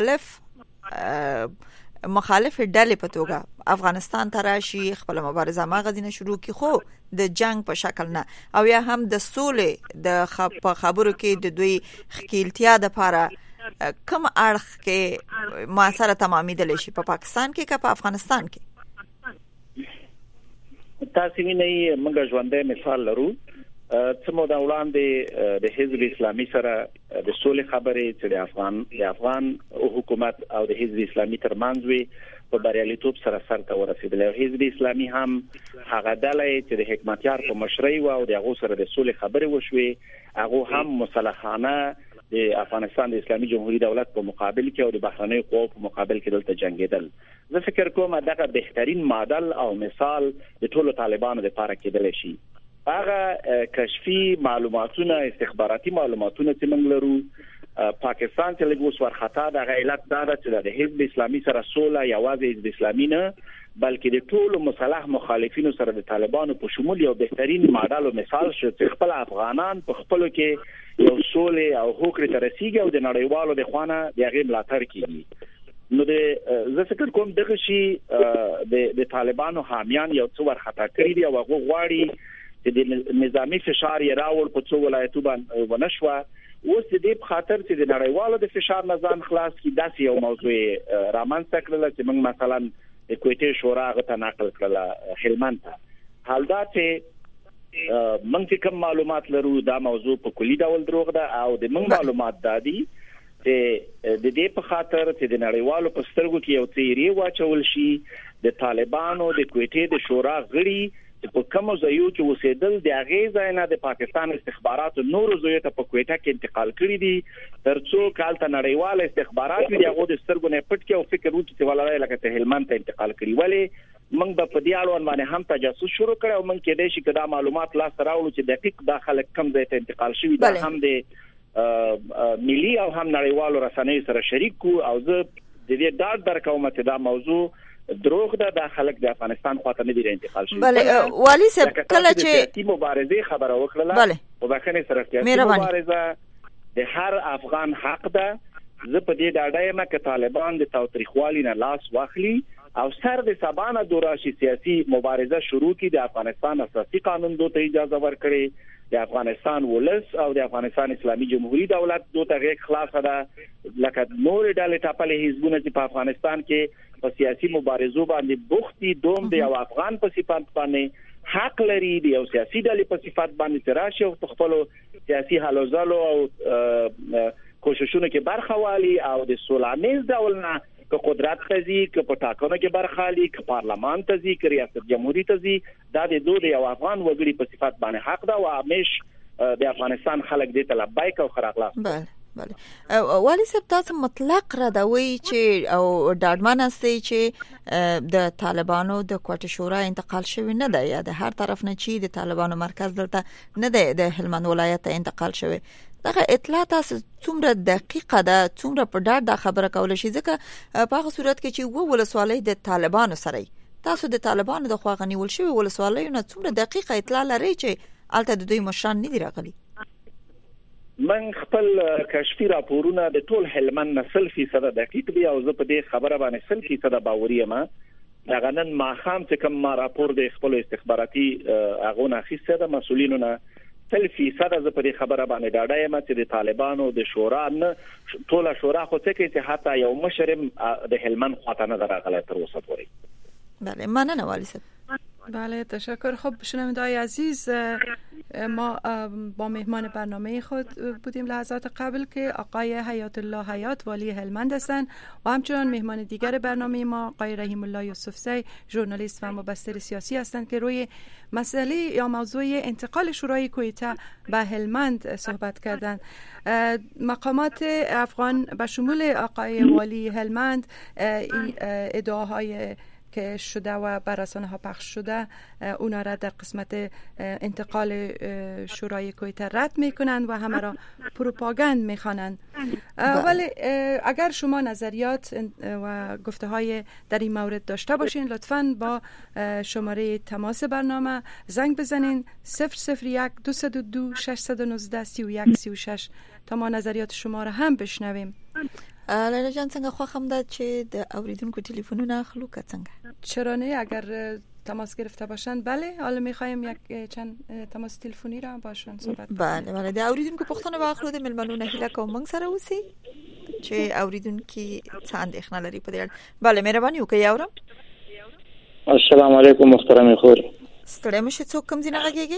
مخالف ډلې په توګه افغانستان ته راشي خپل مبارزه ماغزینه شروع کی خو د جنگ په شکل نه او یا هم د سولې د خبرو کې د دوی خکیلتیا د لپاره کوم اړخ کې ما سره تمامیدل شي په پاکستان کې که په افغانستان کې تاسو وینئ موږ ژوندۍ مثال لرو څه موده وړاندې د حزب اسلامي سره د سولې خبرې چې د افغان حکومت او د حزب اسلامي ترمنځ وي په بریالیتوب سره سرته ورسېدل او حزب اسلامي هم هغه ډلې چې د حکمتیار په مشرۍ او د هغه سره د سولې خبرې وشوي هغه هم مصالحانه د افغانستان د اسلامي جمهوریت دولت په مقابل کې او د بهرنۍ قواو په مقابل کې دلته جنگیدل زه فکر کوم دغه بهترین ماډل او مثال د ټولو طالبانو لپاره کېدل شي هغه کشفي معلوماتونه استخباراتي معلوماتونه چې موږ لرو پاکستان چې لږ ورخطا د علت دا چې د حزب اسلامي سره سوله یوازې حزب اسلامي نه بلکې د ټولو مصالح مخالفینو سره د طالبانو په شمول یو بهترین ماډل او مثال شو چې خپل افغانان په خپل کې یو سوله او هوکړه ترسيږي او د نړیوالو د خوانه د هغه ملاتړ کوي نو د زه فکر کوم دغه شی د طالبانو حامیان یو څو ورخطا کړی دی او هغه غواړي چې د نظامی فشار یې راول په څو ولایتو باندې ونشوه اوس دې په خاطر چې د نړیوالو د فشار نظام خلاص کی داسې یو موضوع رامنځته کړل چې موږ مثلا د کویټې شورا غته نقل کړل هلمند ته حال دا چې موږ کوم معلومات لرو دا موضوع په کلی ډول دروغ ده او د موږ معلومات دادي چې د دې په خاطر چې د نړیوالو په سترګو کې یو تیری واچول شي د طالبانو د کویټې د شورا غړي په کوم ځایو چې وسیدل د هغه ځای نه د پاکستان استخباراتو نور ځایو ته په کویټه کې انتقال کړی دي ترڅو کالته نړیوال استخبارات دی هغه د سترګو نه پټ کې او فکر وکړي چې ولای لکه ته هلمند ته انتقال کړی ولی موږ په دې اړه باندې هم تجسس شروع کړو او موږ کې د شي کدا معلومات لا سره راوړو چې دقیق داخله کم ځای ته انتقال شوی دا هم د ملي او هم نړیوالو رسنیو سره شریک کو او زه د دې ډاډ درکوم چې دا موضوع دروغ ده د خلک د افغانستان خواته نه دی انتقال شوی بله والی صاحب کله چې مبارزه خبره وکړه او بخنه سره سیاسي مبارزه د هر افغان حق ده زه په دې ډاډه یم چې طالبان د تاریخوالي نه لاس واخلي او سر د سبانه دوراشي سیاسي مبارزه شروع کی د افغانستان اساسي قانون دوته اجازه ورکړي د افغانستان ولس او د افغانستان اسلامي جمهوریت دولت دوته غیږ خلاصه ده لکه نور ډلې ټاپلې حزبونه چې په افغانستان کې په سیاسي مبارزو باندې بوختي دوم دی او افغان په صفات باندې حق لري دی او سیاسي ډلې په صفات باندې تراشي او خپل سیاسي حلوزلو او کوششونه کې برخه والی او د سولانیز ډولنا که قدرت تزي که په ټاکنو کې برخه لري که پارلمان تزي که ریاست جمهوریت تزي دا د دوه یو افغان وګړي په صفات باندې حق ده او همیش د افغانستان خلک دې ته لبیک او خراغلاس بله والی صاحب تاسو مطلق را دوی چې او ډاډمن استئ چې د طالبانو د کوټه شورا انتقال شوی نه دی یا د هر طرف نه چې د طالبانو مرکز دلته نه دی د هلمند ولایت ته انتقال شوی دغه اطلاع تاسو څومره دقیقه ده څومره په ډاډ د خبره کول شي ځکه په هغه صورت کې چې ولسوالۍ د طالبانو سره تاسو د طالبانو د خوا غنیول شوی ولسوالۍ نه څومره دقیقه اطلاع لري چې الته د دوی مشران نه دی راغلي من خپل کشفي راپورونه د ټول هلمند 100% دقیق دي او زه په دې خبره باندې 100% باوري یم. دا غنن ما خام چې کوم راپور د خپل استخباراتي اغونه اخیسته د مسولینو نه 100% زه په دې خبره باندې ډاډه یم چې د طالبانو د شورا نه ټول شورا خو څه کوي چې حتی یو مشرم د هلمند خاطر نه راغلی تر اوسه پورې. بله مننه والی صاحب. بله تشکر. خب شنونده‌های عزیز، ما با مهمان برنامه خود بودیم لحظات قبل که آقای حیات الله حیات والی هلمند هستند و همچنان مهمان دیگر برنامه ما آقای رحیم الله یوسفزی ژورنالیست و مبصر سیاسی هستند که روی مسئله یا موضوع انتقال شورای کویته به هلمند صحبت کردند. مقامات افغان به شمول آقای والی هلمند ادعاهای که شده و بر رسانه‌ها پخش شده اونا را در قسمت انتقال شورای کویته رد میکنند و همه را پروپاگاند میخوانند. ولی اگر شما نظریات و گفته های در این مورد داشته باشین لطفاً با شماره تماس برنامه زنگ بزنین 001 222 619 3136 تا ما نظریات شما را هم بشنویم. لیلا جان څنګه خوښم ده چې د اوریدونکو ټلیفونونه اخلو که څنګه؟ چرا نه، اگر تماس گرفته باشن. بله حالا میخوایم یک چند تماس تلفنی را باشن صحبت. بله د اوریدونکو پوښتنه واخلو د ملمنو هیله کوم موږ سره اوسئ چې اوریدونکي څه اندېښنه لري په دې اړه. بله مهرباني وکړئ اورم. السلام علیکم محترم خور. ستړی مشه. څوک کوم ځای نه غږیږي؟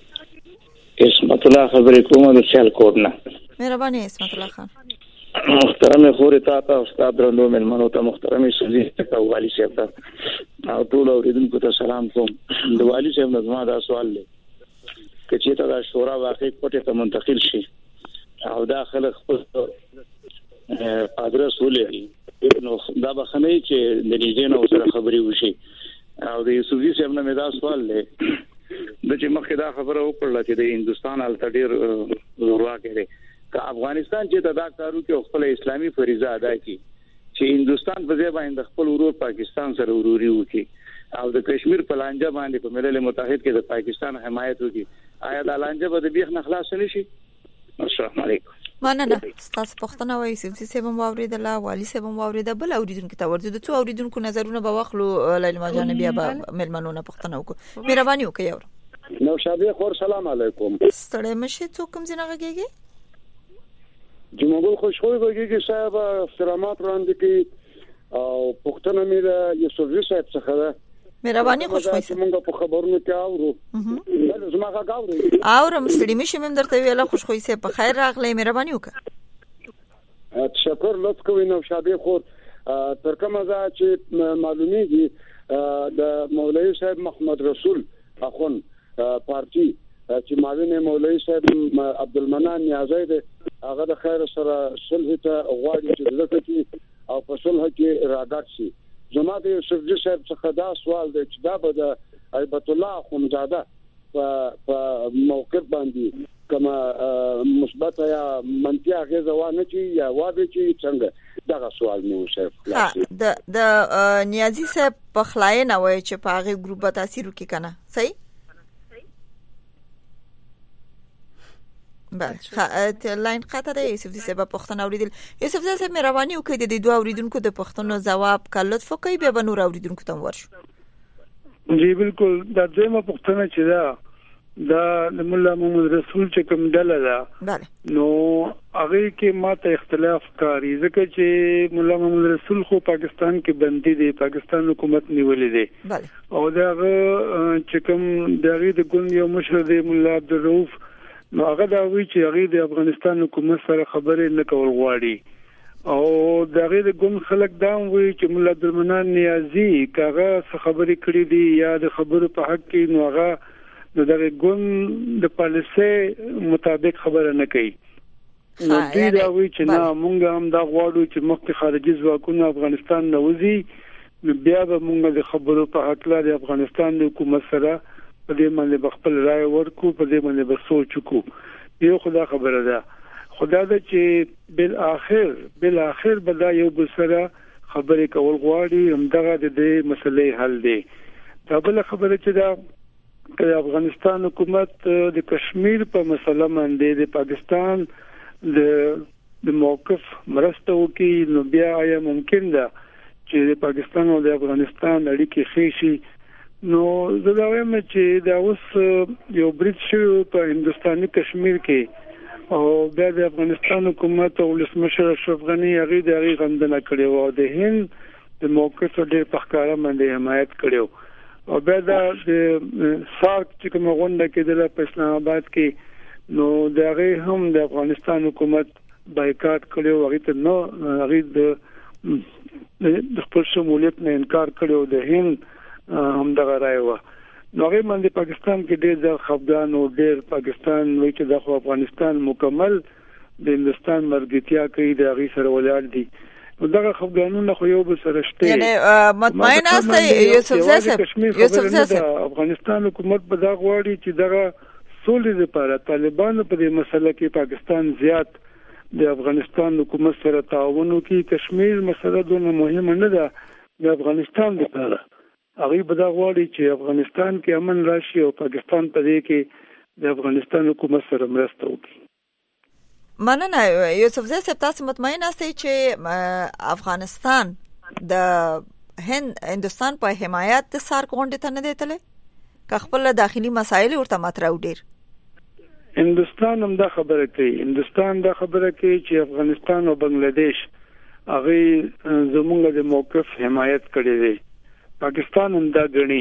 اسمت الله خبرې کوم د سیالکوټ نه. مهرباني اسمت الله خان. محترم خور ته استاد درنو ملمنو ته محترم سوزي ته والی صاحب ته او ټول اوریدونکو ته سلام کوم. د والی صاحب نه زما دا سوال دی چې چېرته دا شورا واقعي کوټه ته منتقل شي او دا خلک خپل ادرس ولري نو دا بخنه چې د نږدې نه سره خبري وشي. او د سوزي صاحب نه دا سوال دی د چې مخکې دا خبره وکړه چې د هندستان الټډیر زوروا کړي که افغانستان چې دا کارو کې خپل اسلامي فریضه ادا کړي چې هندستان په ځای باندې خپل ورور پاکستان سره وروري وکړي او د کشمیر په لانجه باندې په ملل متحد کې د پاکستان حمایت وکړي، آیا د لانجه به د بیخ نه خلاص نشي؟ السلام علیکم. مننه. تاسو پوښتنه وایي چې سیبم واوریدله والی سیبم واوریده بل اوریدونکو ته ورته د څو اوریدونکو نظرونه به واخلو. لیلا جان بیا به ملمنونه پوښتنه وکړو. مهرباني وکړئ اورم. نو شابه خور سلام علیکم. ستړی مشه. څوک کوم ځای نه غږیږي؟ جمعګل خوشخوي غږیږي صاحب احترامات وړاندې کی او پښتنه مې د یوسفزي صاحب څخه ده. مهرباني خوشخوي صاحب موږ په خبرونو کې اورو. زما غاوري اورم ستړي مشه مم درته ویله خوشخوي صاحب په خیر راغلی. مهرباني وکړه. تشکر لطف کوي. نو شابه خور تر کومه ځای چې معلومیږي د مولوی صاحب محمد رسول اخون پارټي چې معاون مولوی صاحب عبدالمنان نیازی دی هغه د خیر سره صلح ته غواړي چې دلته او په صلح کې راګټ شي. زما د یوسفزي صاحب څخه دا سوال دی چې دا به د ایبت الله اخونزاده په موقف باندې کما مثبت یا منفي اغیزه وانه چې یا واده چې څنګه دا سوال مو صاحب د نیازی صاحب په خلای نه وای چې په هغه ګروپ تاثیر وکړي کنه. صحیح. بله لاین قطع ده. یوسفزي صاحب پوښتنه اوریدل. یوسفزي صاحب مهرباني وکړئ د دوه اوریدونکو د پوښتنو جواب کړه لطف وکړئ بیا به نور اوریدونکو ته ورشو. جی بالکل. دا دغه پوښتنه چې دا د مولا محمد رسول چې کوم ډله ده نو هغه کې ماته اختلاف کاری ځکه چې مولا محمد رسول خو پاکستان کې بندي دی، پاکستان حکومت نیولې دی او دا چې کوم دغه د ګوند یو مشر دی مولا عبدالرؤف نو هغه دا وی چې هغه د افغانستان حکومت سره خبرې نه کول غواړي او دغه د ګوند خلک دا وی چې مولا عبدالمنان نیازی کاغه خبرې کړې دي یا د خبرو په حق کې نو هغه دغه ګوند د پالیسي مطابق خبره نه کوي. نو دوی دا وی چې نه مونږ هم دا غواړو چې مخکې خارجي ځواکونه افغانستان نه وځي نو بیا به مونږ د خبرو په حق لري افغانستان د حکومت سره په دې باندې خپل رائے ورکو په دې باندې به سوچ وکړو. یو خدا خبره ده خدا دا چې بل اخر به دا یو بل سره خبرې کول غواړي همدغه د دې مسلې حل دی. دا بل خبره چې دا د افغانستان حکومت د کشمیر په مسله باندې د پاکستان د موقف مرسته وکي نو بیا یا ممکن ده چې د پاکستان او د افغانستان اړیکې ښې شي نو زه دا وایم چې دا اوس یو برید شوی په هندستاني کشمیر کې او بیا د افغانستان حکومت او ولسمشر اشرف غنی هغه د هغه غندنه کړې او د هند د موقف ډېر پخکاره باندې حمایت کړو او بیا د سارک چې کوم غونډه کېدله په اسلام آباد کې نو د هغه هم د افغانستان حکومت بایکاټ کړو هغه ته نو هغه د خپل شمولیت نه انکار کړو د هند هم دغه راي و نو هغه باندې پاکستان کې ډېر خفګان او ډېر پاکستان وایي چې د افغانستان مکمل د هندستان مرګتیا کوي د هغه سره ولاړ دي نو دغه خفګانونه خو یو بل سره شته یعنی مطمئن استه یوسف زاسه افغانستان حکومت په دا غواړي چې دغه سولې لپاره طالبانو په دې مسله کې پاکستان زیات د افغانستان حکومت سره تعاون وکړي کشمیر مسله دونه مهمه نه ده د افغانستان لپاره هغه په دا غواړي چې افغانستان کې امن راشي او پاکستان په دې کې د افغانستان حکومت سره مرسته وکړي مننه یوسف زی صاحب تاسو مطمئن یاستئ چې افغانستان د هندستان په حمایت د سارک غونډې ته نه دی تللی که خپل داخلي مسایل ورته مطرح ډیر هندستان هم دا خبره کوي چې افغانستان او بنگلاديش هغه زموږ د موقف حمایت کړی دی پاکستان هم دا غني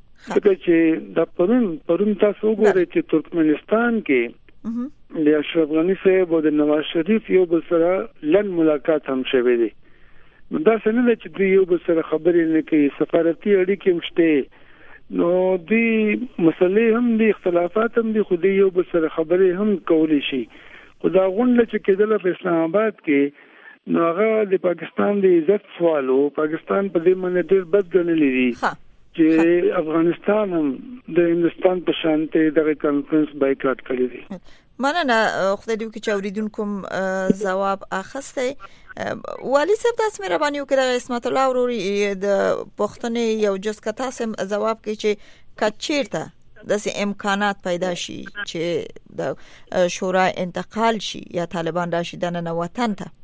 چې دا پرون تاسو وګورئ چې ترکمنستان کې د اشرف غنی صاحب او د نواز شریف یو بل سره لن ملاقات هم شوه دي نو دا څنګه چې دوی یو بل سره خبرې نه کوي سفارتي اړیکې مشته نو دوی مسلې هم دي اختلافات هم دي خو دوی یو بل سره خبرې هم کولی شي خدا غونډه چې کېدله په اسلام آباد کې نو هغه د پاکستان د عزت سوالو پاکستان په دې باندې ډېر بد ګڼلی دي چې افغانستان هم د هندستان په شانته دغه کانفرنس بایکاټ کړی دی مننه خدای دې وکړي چې اوریدونکو ځواب اخسته والی صاحب تاسو مهرباني وکړئ اسمت الله وروري د پښتنې یو جز کتا سم ځواب کوي چې کچیرته داسې امکانات پیدا شي چې د شورا انتقال شي یا طالبان راشي د نن وطن ته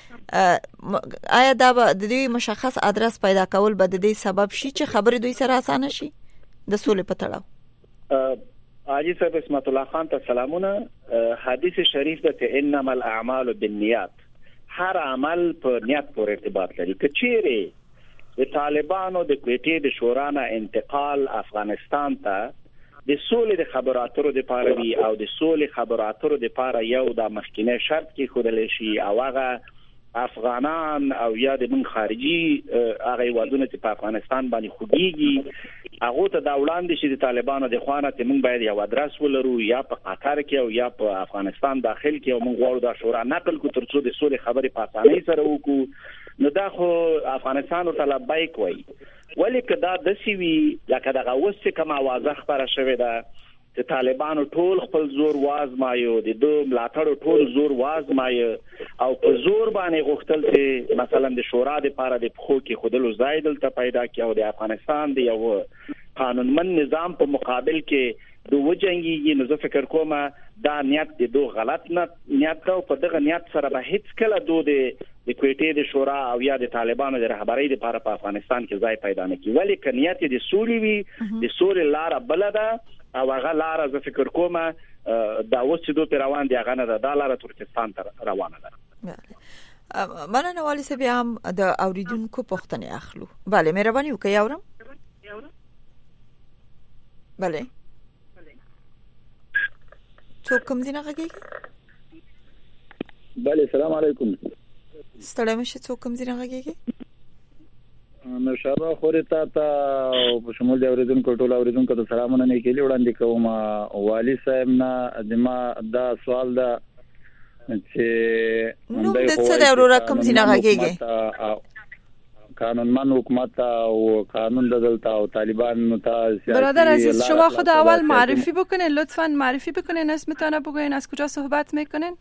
آیا دا به د دې مشخص ادرس پیدا کول به د دې سبب شي چې خبرې دوی سره اسانه شي د سولې په تړاو حاجی صاحب اسمت الله خان ته سلامونه حدیث شریف ته انما الاعمال بالنیات هر عمل په نیت پورې ارتباط لري که چیرې د طالبانو د کوټې د شورا نه انتقال افغانستان ته د سولې د خبراتو لپاره وی او د سولې خبراتو لپاره یو د مخکینه شرط کې خودل شي او هغه افغانان او یا د من خارجي هغه وادونه چې په افغانستان باندې خوږيږي هغه ته دا وړاندې شي د طالبانو د خوانه ته موږ باید یو ادرس ولرو یا په قطر کې او یا په افغانستان داخل کې او موږ غواړو د شورا نقل کو ترڅو د سولې خبرې په اسانۍ سره وکړو نو دا خو افغانستان ته لبیک وای ولی که دا د سی وی لکه دغه وسه کما واضح خبره شوې ده چې طالبانو ټول خپل زور وازمایو د دوه ملاتړو ټول زور وازمایو او په زور باندې غوښتل چې مثلا د شورا د لپاره د خو کې خودلو زائدل ته پیدا کړي او د افغانستان د یو قانونمن نظام په مقابل کې د وجنګي نو زه فکر کوم دا نیت د دوه غلط نیت او په دغه نیت سره به هیڅ کله د کوټې د شورا او یا د طالبانو د رهبرۍ لپاره په افغانستان کې ځای پیدا نه کړي ولی که نیت د سولې وي د سولې لار بل ده او هغه لار زه فکر کوم دا اوس چې دوی روان دي هغه نه ده دا لار ترکستان ته روانه ده مننه والی صاحب هم د اوریدونکو پوښتنه اخلو bale مهرباني وکړئ اورم bale څوک کوم ځای نه غږیږي bale السلام علیکم ستړی مشه څوک کوم ځای نه غږیږي نو شابه خوري تا په شمول د اوریدونکو ټول اوریدونکو ته سلامونه نه کېلی وړاندې کوم والی صاحب نه دما دا سوال دا چې نو د څه د اورو کوم ځای نه غږیږي قانونمن حکومت او قانون دلتا او طالبان سیاسی برادر عزیز شما خود اول معرفی بکنین لطفاً معرفی بکنین اسمتان بگوین از کجا صحبت میکنین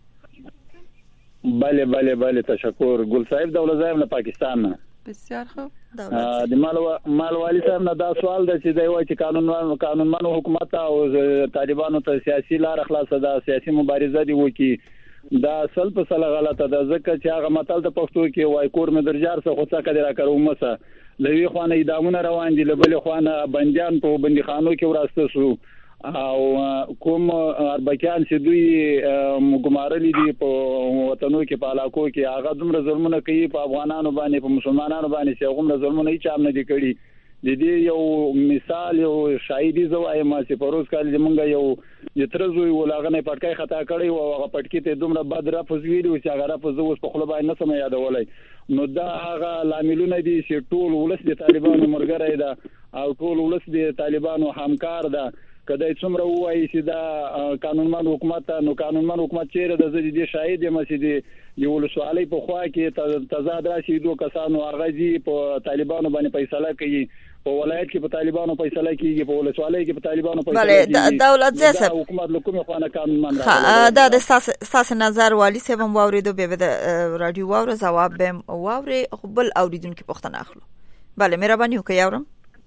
بله تشکر گل صاحب دولت زایم نه پاکستان بسیار خوب د مال والی صاحب نه دا سوال د چې دی وای چې قانونمن حکومت او طالبانو ته سیاسي لار خلاصه ده سیاسي مبارزه دی وکي دا اصل په سره غلطه ده ځکه چې هغه متل د پښتو کې وای کور مې درجار څخه خو څه کړه کړو مسه لوي خوانه ادامونه روان دي لبل خوانه بنديان په بنديخانو کې وراسته شو او کوم اربکیان چې دوی ګمارلي دي په وطنو کې په علاقو کې هغه دومره ظلمونه کوي په افغانانو باندې په مسلمانانو باندې چې هغه ظلمونه هیڅ هم نه دي کړی د دې یو مثال یو شاهدي زوایم چې پروز کال زمونږ یو یترزوی ولاغنه پټکای خطا کړی او هغه پټکی ته دومره بد را پوزویلی او چې هغه را پوزو اوس په خپل باندې نه سم یادولای نو دا هغه لاملونه دي چې ټول ولس د طالبانو مرګره ده او ټول ولس د طالبانو همکار ده کله څومره وایي چې دا قانونمن حکومت نو قانونمن حکومت چیرې د زړه شاهد یم چې یو ولسوالۍ په خوا کې تضاد راشي دوه کسانو اغازي په طالبانو باندې فیصله کوي په ولایت کې په طالبانو فیصله کیږي په ولسوالۍ کې په طالبانو فیصله کیږي بله دولت زیسه حکومت لکه خوانه قانونمن دا د ساس نظر والی سبم واوریدو به د رادیو واور جواب بهم واوري خپل اوریدونکو پښتنه اخلو بله مهرباني وکړئ یاورم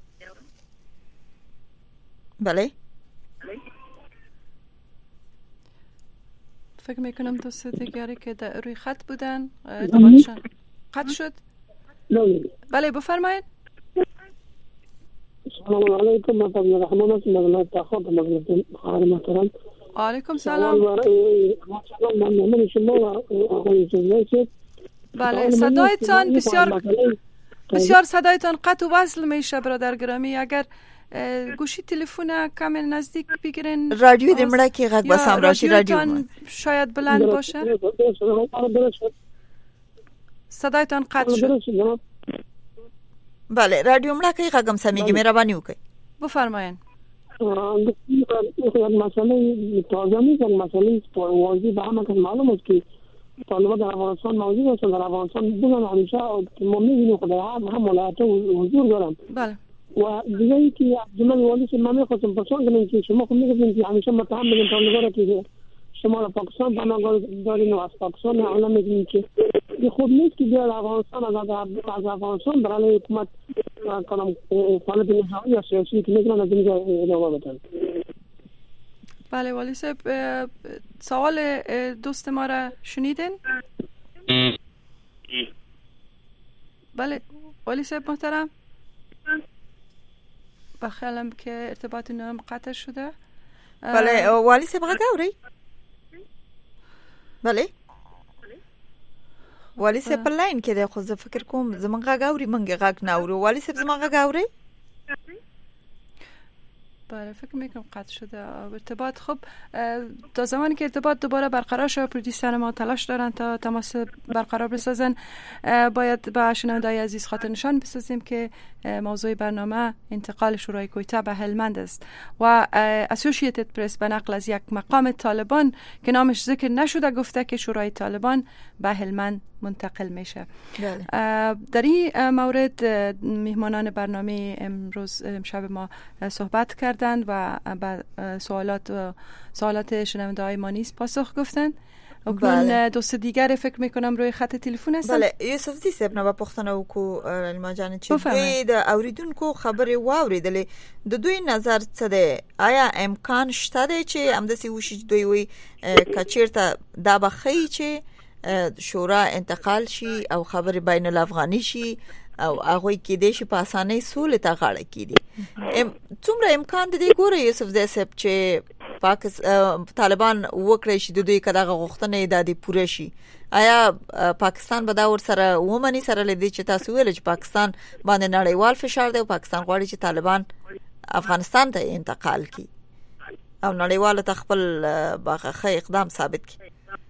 بله فکر میکنم دوست دیگری که در روی خط بودن ارتباطشان قطع شد. بله بفرمایید. السلام علیکم محترم رحمان الله تاخذ مجلس خارج محترم. علیکم سلام. من شما بله صدایتان بسیار صدایتان قطع و وصل میشه برادر گرامی اگر گوشی تلفن کم نزدیک بگیرین رادیو دمړه کې غږ بسام راشي رادیو شاید بلند باشه صدایتان قطع شد بله رادیو مړه کې غږم سميږي مهرباني وکړئ بفرمایئ مسئله تازه نیست مسئله واضح به همه کس معلوم است که طالبان در افغانستان موجود هستند در افغانستان بودن همیشه ما می‌بینیم که در هم ولایت‌ها حضور دارند بله و دیگه ای که جمال والی سے من خواستم پرسان کنم که شما خود میگفتین که همیشه متهم میگن طالبان که شما پاکستان پناه دارین و از پاکستان حالا میگین که این خوب نیست که بیاد افغانستان از افغانستان برای حکومت کنم فعالیت نهایی یا سیاسی که میکنن از اینجا ادامه بدن. بله والی صاحب سوال دوست ما را شنیدین؟ بله والی صاحب محترم بخیالم که ارتباط نام قطع شده. بله والی صاحب غږ اورئ؟ بله والی صاحب په لاین کې دی خو زه فکر کوم زمونږ غږ اوري موږ غږ نه اورو والی صاحب زمونږ غږ اورئ؟ بله فکر میکنم قطع شده ارتباط. خب تا زمانی که ارتباط دوباره برقرار شد پرودیوسر ما تلاش دارن تا تماس برقرار بسازن. باید به شنونده‌های عزیز خاطر نشان بسازیم که موضوع برنامه انتقال شورای کویته به هلمند است و اسوسییتد پرس به نقل از یک مقام طالبان که نامش ذکر نشده گفته که شورای طالبان به هلمند منتقل میشه. در این مورد میهمانان برنامه امشب ما صحبت کردند و به سوالات شنونده‌های ما نیز پاسخ گفتند. اکنون دوست دیگر فکر میکنم روی خط تلفن هستن. بله یوسف زی صاحب نه پښتنه وکړو علما جان چې دوی د اوریدونکو خبرې واوریدلې د دوی نظر څه دی آیا امکان شته دی چې همداسې وشي دوی وي کچیرته دا بخی چې شورا انتقال شي او خبرې بین الافغاني شي او هغه کې د شي په اسانۍ سولې ته غاړه کیدي څومره امکان دی ګوره یوسف زی صاحب چې طالبان وکړي چې دوی کداغه غوښتنې د دې پوره شي آیا پاکستان به دا ور سره ومني سره لدی چې تاسو ویل چې پاکستان باندې نړیوال فشار دی او پاکستان غواړي چې طالبان افغانستان ته انتقال کړي او نړیوال ته خپل باغه اقدام ثابت کړي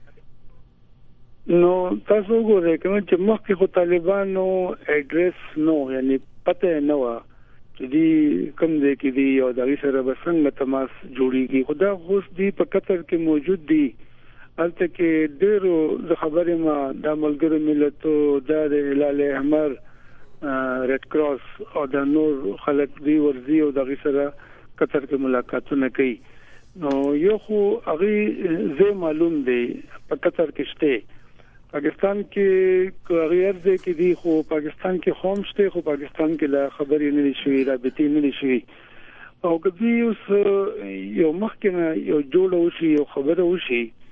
نو تاسو وګورئ کوم چې مخکې خو طالبانو اډریس نو یعنی پته نه و دی کوم ځای کې دی او دغه سره به څنګه تماس جوړیږي خدا اوس دی په قطر کې موجود دی البته کې ډېر خبرې ما د ملګرو ملتونو د هلال احمر ریډ کراس او د نور خلک دی ورزي او دغه سره قطر کې ملاقاتونه کوي نو یو خو هغه زه معلوم دی په قطر کې شته پاکستان کې غیر ځای کې دی خو پاکستان کې خوم شته خو پاکستان کې لا خبرې نه شوي رابطې نه شوي او کدی اوس یو مخکنه یو جوړ وشي یو خبره وشي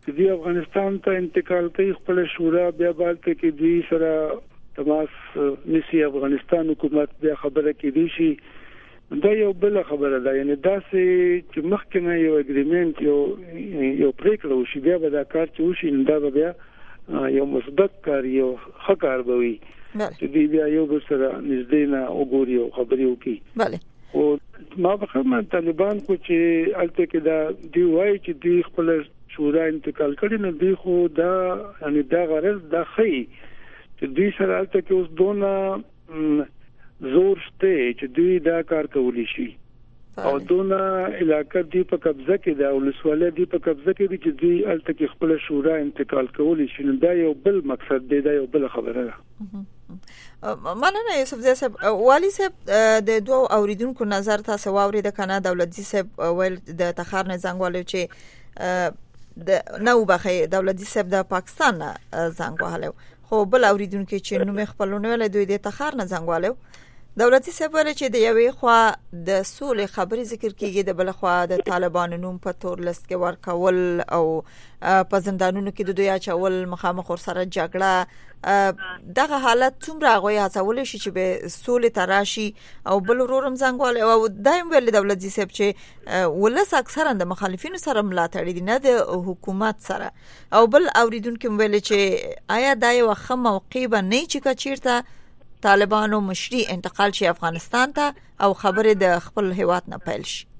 چې دوی افغانستان ته انتقال کوي خپل شورا بیا بالته کې دوی سره تماس نسی افغانستان حکومت بیا خبره کې دي شي دا یو بل خبره ده یعنی دا چې مخکنه یو اګریمنت یو پریکړه وشي بیا به دا کار چې وشي دا بیا یو مثبت کار یو ښه کار به وي چې دوی بیا یو بل سره نږدې نه وګوري او خبرې وکړي. بله او ما به خبره طالبان کو چې الته کې دا دی وایي چې دوی خپل شورا انتقال کړي نو دوی خو دا یعنی دا غرض دا خي چې دوی سره الته کې اوس دونه زور شته چې دوی دا کار کولی شي او دونه علاقه دی په قبضه کې دا ولسواله دی په قبضه کې دي چې دوی الته کې خپل شورا انتقال کولی شي نو دا یو بل مقصد دی دا یو بل خبره ده. مننه یوسف زی صاحب. والی صاحب د دوه اوریدونکو نظر تاسو واورید کنه دولتي صاحب ویل د تخار نه زنګ والو چې د نو بخې دولتي صاحب د پاکستان زنګ والو خو بل اوریدونکو چې نو خپلونه ول دوی د تخار نه زنګ والو دولتي صاحب ول چې د یوې خوا د سولې خبرې ذکر کیږي د بل خوا د طالبانو نوم په تور لست کې ورکول او په زندانونو کې د دوی اچول مخامخ سره جګړه دغه حالت څومره غوي هڅول شي چې به سولې تراشي او بل ورورم زنګوال او دایم ویل دولتي صاحب چې ولس اکثرا د مخالفینو سره ملاتړ دي نه د حکومت سره او بل اوریدونکو ویل چې آیا دا یو ښه موقع به نه چې چیرته طالبانو مشري انتقال شي افغانستان ته او خبره د خپل هیواد نه پیل شي.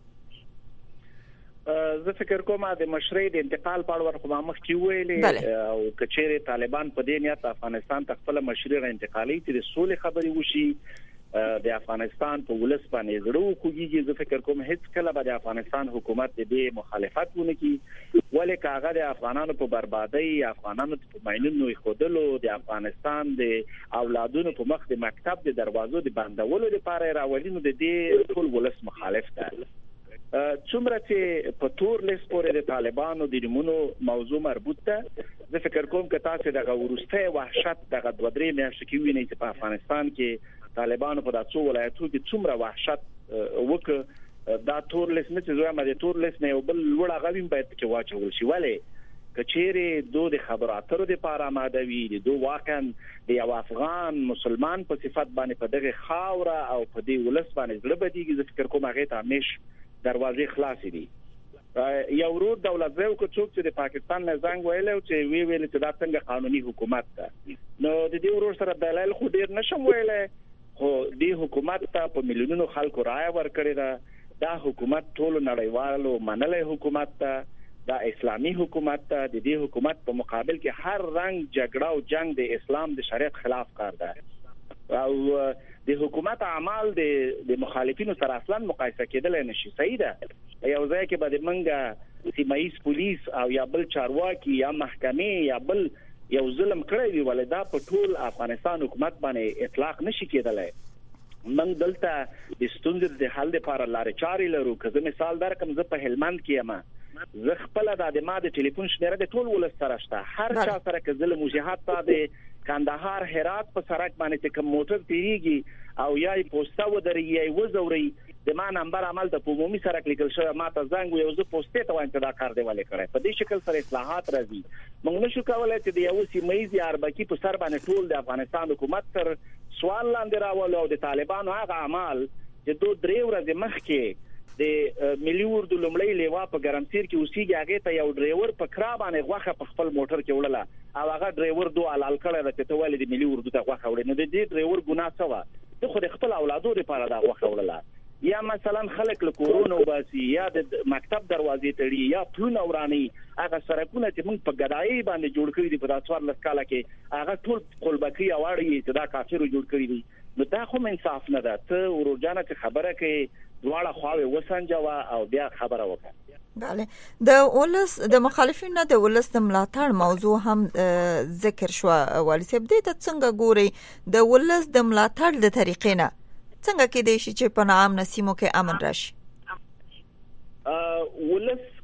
زه فکر کوم د مشري د انتقال په اړه خو مخ کې ویلې او کچېره طالبان په دې نیت افغانستان ته خپل مشري را انتقالي چې د سولې خبري وشي د افغانستان په ولس باندې زړه کوږي. زه فکر کوم هیڅ کله به د افغانستان حکومت دې مخالفت ونه کوي ولې کاغه د افغانانو په بربادي افغانانو په ماینونو خودلو د افغانستان د اولادونو په مخ د مکتب د دروازو د بندولو لپاره راولینو د دې ټول ولس مخالف ده. څومره چې په تور لیست پورې د طالبانو د نمونو موضوع مربوط ده زه فکر کوم چې تاسو دغه ورسته وحشت دغه 2-3 میاشتې کې وینئ چې په افغانستان کې طالبانو په داسو ولایتونو کې څومره وحشت وکړ دا تور لیست نه چې زما د تور لیست نه یو بل لوړ غویم باید کې واچول شي ولې کچېره دوه د خبراتو د پاره ماده وی دوه واقعا د یو افغان مسلمان په صفت باندې په دغه خاوره او په دې ولس باندې زړه بدیږي زه فکر کوم هغه ته همیش دروازې خلاصې دي. یو ورو دولت زو کو څوک چې د پاکستان نه زنګ ویلو چې ویل چې دا څنګه قانوني حکومت ده نو د دې ورو سره دلایل خو ډیر نشم ویلې خو د حکومت ته په ملیونونو خلکو رائے ورکړی دا حکومت ټول نړیوالو منلې حکومت ده دا اسلامي حکومت ده د دې حکومت په مقابل کې هر رنګ جګړه او جنگ د اسلام د شریعت خلاف کار ده او د حکومت اعمال د مخالفینو سره اصلا مقایسه کېدل نشي. صحیح ده یو ځای کې به د منګه سیمایي پولیس او یا بل چارواکي یا محکمې یا بل یو ظلم کړی وي ولې دا په ټول افغانستان حکومت باندې اطلاق نشي کېدلای. من دلته د ستونزې د حل لپاره لارې چارې لرو. که زه مثال درکم زه په هلمند کې یم زه خپل د ما د ټلیفون شمیره د ټول ولس سره شته هر چا سره که زه مجاهد ته د کندهار هرات په سړک باندې کوم موټر تیریږي او یا پوسټه ودري یا وزوري د ما نمبر عمل ته په عمومي سره کلیکل شوی ما ته زنګ یو زه پوسټه ته وایم چې دا کار دی ولې کړی په دې شکل سره اصلاحات راځي. موږ نشو کولای چې د یو سیمایي اربکی په سر باندې ټول د افغانستان حکومت تر سوال لاندې راولو او د طالبانو هغه اعمال چې 2-3 ورځې مخکې د ملي اردو لومړی لیوا په ګرمسیر کې اوسېږي هغه ته یو ډرایور په کرا باندې غوخه په خپل موټر کې وړله او هغه ډرایور دوه حلال کړی چې ته ولې د ملي اردو ته غوخه وړې نو د دې ډرایور ګناه څه و ته خو د خپل اولادو لپاره دا غوخه وړله یا مثلا خلک له کورونو وباسي یا د مکتب دروازې تړي یا پلونه وراني هغه سرکونه چې موږ په ګدایي باندې جوړ کړی دي په 14 کال کې هغه ټول قلبکی اواړي چې دا کافر جوړ کړی دي نو دا خو انصاف نه ده. ته ورجانه چې خبره کوي دواړه خواوې وسنجوا او بیا خبره وکړه. بله د ولس د مخالفینو د ولس د ملاتړ موضوع هم ذکر شو. والی صاحب دې ته څنګه ګوري د ولس د ملاتړ د طریقې نه څنګه کېدای شي چې په عام نسیمو کې امن راشي؟ ولس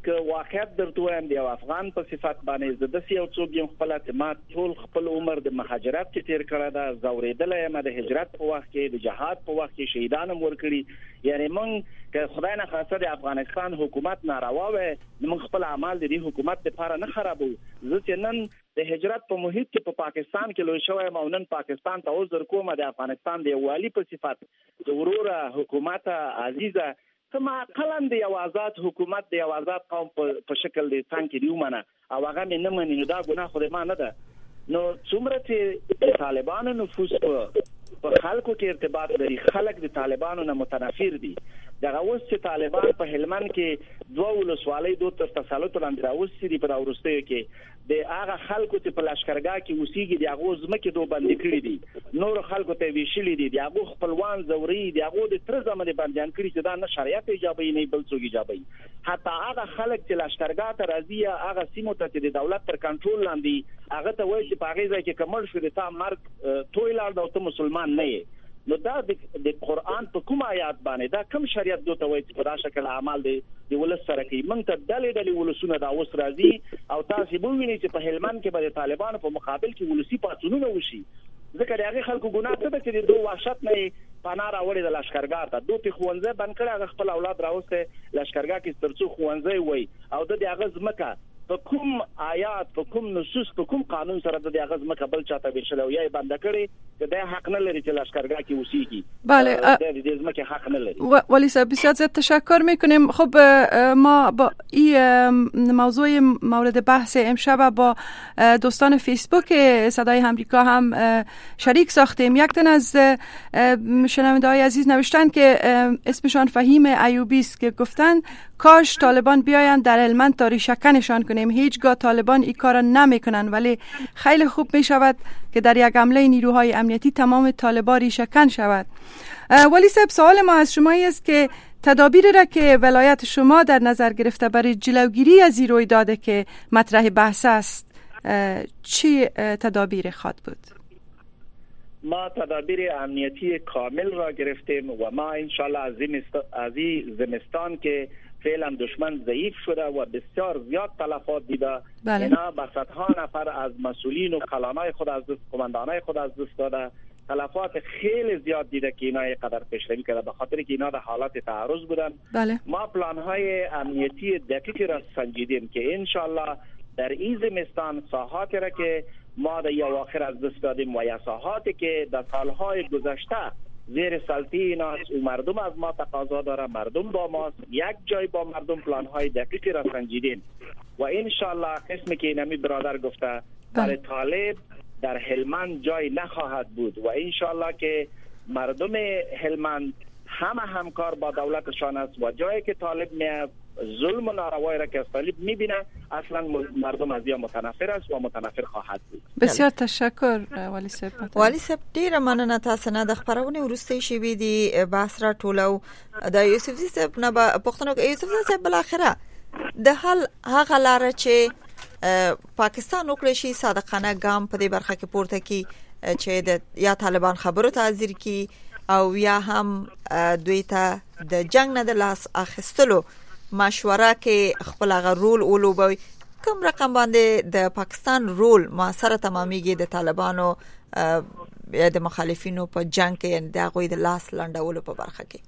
که واقعیت درته وایم د افغان په صفت باندې زه د یو څوک یم خپل اعتماد ټول خپل عمر د مهاجرت کې تیر کړی دا زوریدل یم د هجرت په وخت کې د جهاد په وخت کې شهیدان هم ورکړي یعنی موږ که خدای نه خاصه د افغانستان حکومت ناروا وي موږ خپل اعمال د دې حکومت لپاره نه خرابو زه چې نن د هجرت په محیط کې په پاکستان کې لوي شوی او نن پاکستان ته عذر کوم د افغانستان د والی په صفت د وروره حکومت عزیزه کما قلم د یو آزاد حکومت د یو آزاد قوم په شکل د څنګه دی ومنه او هغه مې نه مني نو دا ګناه خو ما نه ده نو څومره چې طالبانو نفوذ په خلکو کې ارتباط لري خلک د طالبانو نه متنفر دي دغه اوس چې طالبان په هلمند کې دوه ولسوالۍ دوه تر تسلط لاندې راوستي په راوستیو کې د هغه خلکو چې په لشکرګاه کې اوسېږي د هغه ځمکې دوه بندي کړي دي نور خلکو ته ویشلي دي د هغه خپلوان زوري د هغه د تر زمانه بنديان کړي چې دا نه شریعت ایجابي نه بل څوک ایجابي حتی هغه خلک چې لشکرګاه ته راځي هغه سیمو ته چې د دولت تر کنټرول لاندې هغه ته وایي چې په هغه ځای کې کمل شو د تا مرګ توي لاړ او ته مسلمان نه یې نو دا د قرآن په کوم آیات باندې دا کوم شریعت دوته وایي چې په دا شکل اعمال دی ولس سره کوي موږ ته ډلې ولسونه دا اوس راځي او تاسو به وینئ چې په هلمند کې به طالبانو په مقابل کې ولسی پاتونونه وشي ځکه هغه خلکو ګناه څه ده چې د دوه وحشت نه پناه راوړي د لشکرګاه ته دوه خوانځه بند کړي هغه خپل اولاد راوسته لشکرګاه کې ترڅو خوانځي وای او د هغه ځمکه په کوم آیات په کوم نصوص په کوم قانون سره د هغه ځمکه بل چاته ویشلو یا بند کړي چې د حق نه لري چې لشکرګاه کې اوسېږي بله د ځمکه حق نه لري ولی صاحب بسیار زیاد تشکر میکنیم خب ما با این موضوع مورد بحث امشب با دوستان فیسبوک صدای آمریکا هم شریک ساختیم یک تن از شنونده‌های عزیز نوشتن که اسمشان فهیم ایوبی است که گفتن کاش طالبان بیاین در هلمند تا ریشه‌کنشان کنیم هیچگاه طالبان این کار نمیکنن ولی خیلی خوب میشود که در یک حمله نیروهای امنیتی تمام طالبان ریشه‌کن شود. ولی صاحب سوال ما از شما است که تدابیری را که ولایت شما در نظر گرفته برای جلوگیری از این رویداد که مطرح بحث است چی تدابیر خواهد بود؟ ما تدابیر امنیتی کامل را گرفتیم و ما انشالله از این زمستان که فعلا دشمن ضعیف شده و بسیار زیاد تلفات دیده اینا به صدها نفر از مسئولین و کلانای خود از دست کماندانای خود از دست داده تلفات خیلی زیاد دیده که اینا قدر پیشروی کرده به خاطر که اینا در حالت تعرض بودن ما پلانهای امنیتی دقیقی را سنجیدیم که انشالله در این زمستان ساحاتی را که ما در اواخر از دست دادیم و یا ساحاتی که در سالهای گذشته زیر سلطه اینا مردم از ما تقاضا داره مردم با ما یک جای با مردم پلانهای دقیقی را سنجیدیم و انشالله قسمی که اینمی برادر گفته برای طالب در هلمند جای نخواهد بود و انشالله که مردم هلمند همکار با دولتشان است و جایی که طالب میاد ظلم و ناروایی را که از طالب میبینه اصلا مردم از یا متنفر است و متنفر خواهد بود. بسیار تشکر والی صاحب ډیره مننه تاسو نه د خبرونه ورسته شوی دی بحث را ټولو د یوسف صاحب نه پښتنو یوسف صاحب بل اخره د حل هغه لار چې پاکستان وکړي شي صادقانه ګام په دې برخه کې پورته کی چې د یا طالبان خبرو ته حاضر کی او یا هم دوی ته د جنگ نه د لاس اخیستلو مشوره کې خپل غ رول اولوبوي کوم رقم باندې د پاکستان رول موثر تمامېږي د طالبانو یا د مخالفینو په جنگ کې یعنی د غوی د لاس لنډولو په برخه کې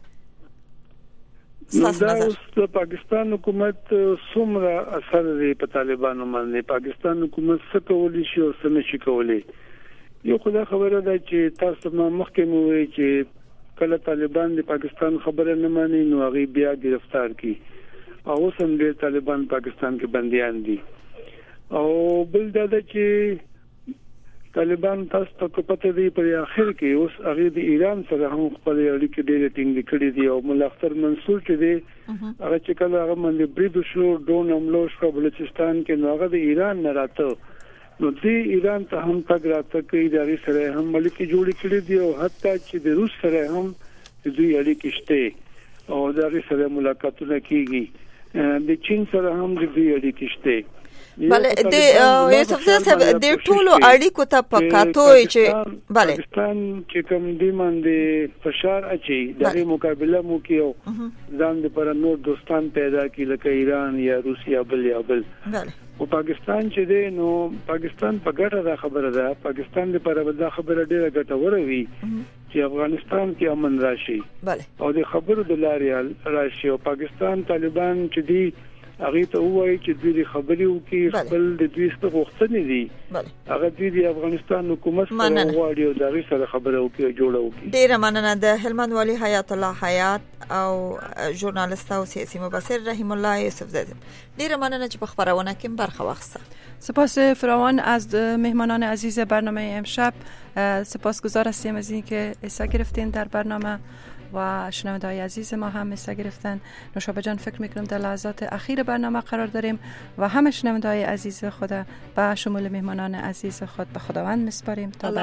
د پاکستان حکومت څومره اثر لري په طالبانو باندې پاکستان حکومت څه کولی شي او څه نشي کولی یو خدای خبره ده چې تاسو ما مخکې مو وی چې کله طالبان د پاکستان خبره نه مانی نو هغه بیا گرفتار کی او سم د طالبان پاکستان کې بنديان دي او بل دا چې طالبان تاسو ته پته دی په اخر کې اوس هغه د ایران سره هم خپل اړیکې ډېرې ټینګې کړې دي او مولا اختر منصور چې دی هغه چې کله هغه باندې بریدو شو ډون حمله شو بلوچستان کې نو هغه د ایران نه راته نو دی ایران ته هم تګ راته کوي د سره هم ملکی جوړ کړی دی او حتی چې د روس سره هم د دوی اړیکې شته او د سره ملاقاتونه کیږي د چین سره هم د دوی اړیکې شته بله د یوسف صاحب د ټولو اړیکو ته پکاتوي چې بله پاکستان چې کوم دی باندې فشار اچي دغه مقابله مو کیو ځان د پر نور دوستان پیدا کی لکه ایران یا روسیا بل بله او پاکستان چې دی نو پاکستان په ګټه دا خبره ده پاکستان د پر دا خبره ډیره ګټوره وي چې افغانستان کې امن راشي بله او د خبرو د لارې راشي او پاکستان طالبان چې دی هغه ته وایي چې دوی خبرې وکړي خپل د دوی څخه غوښتنې دي هغه دوی د افغانستان حکومت سره غواړي او دغه سره خبره وکړي جوړه وکړي. ډیره مننه د هلمند والي حیات الله حیات او ژورنالیست او سیاسي مبصر رحیم الله یوسف زاده. ډیره مننه چې په خبرونه کې برخه واخیسته. سپاس فراوان از مهمانان عزیز برنامه امشب. سپاسگزار هستیم از اینکه حصه گرفتین در برنامه و شنونده‌های عزیز ما هم حصه گرفتن. نوشابه جان فکر میکنم در لحظات اخیر برنامه قرار داریم و همه شنونده‌های عزیز خود به شمول مهمانان عزیز خود به خداوند میسپاریم تا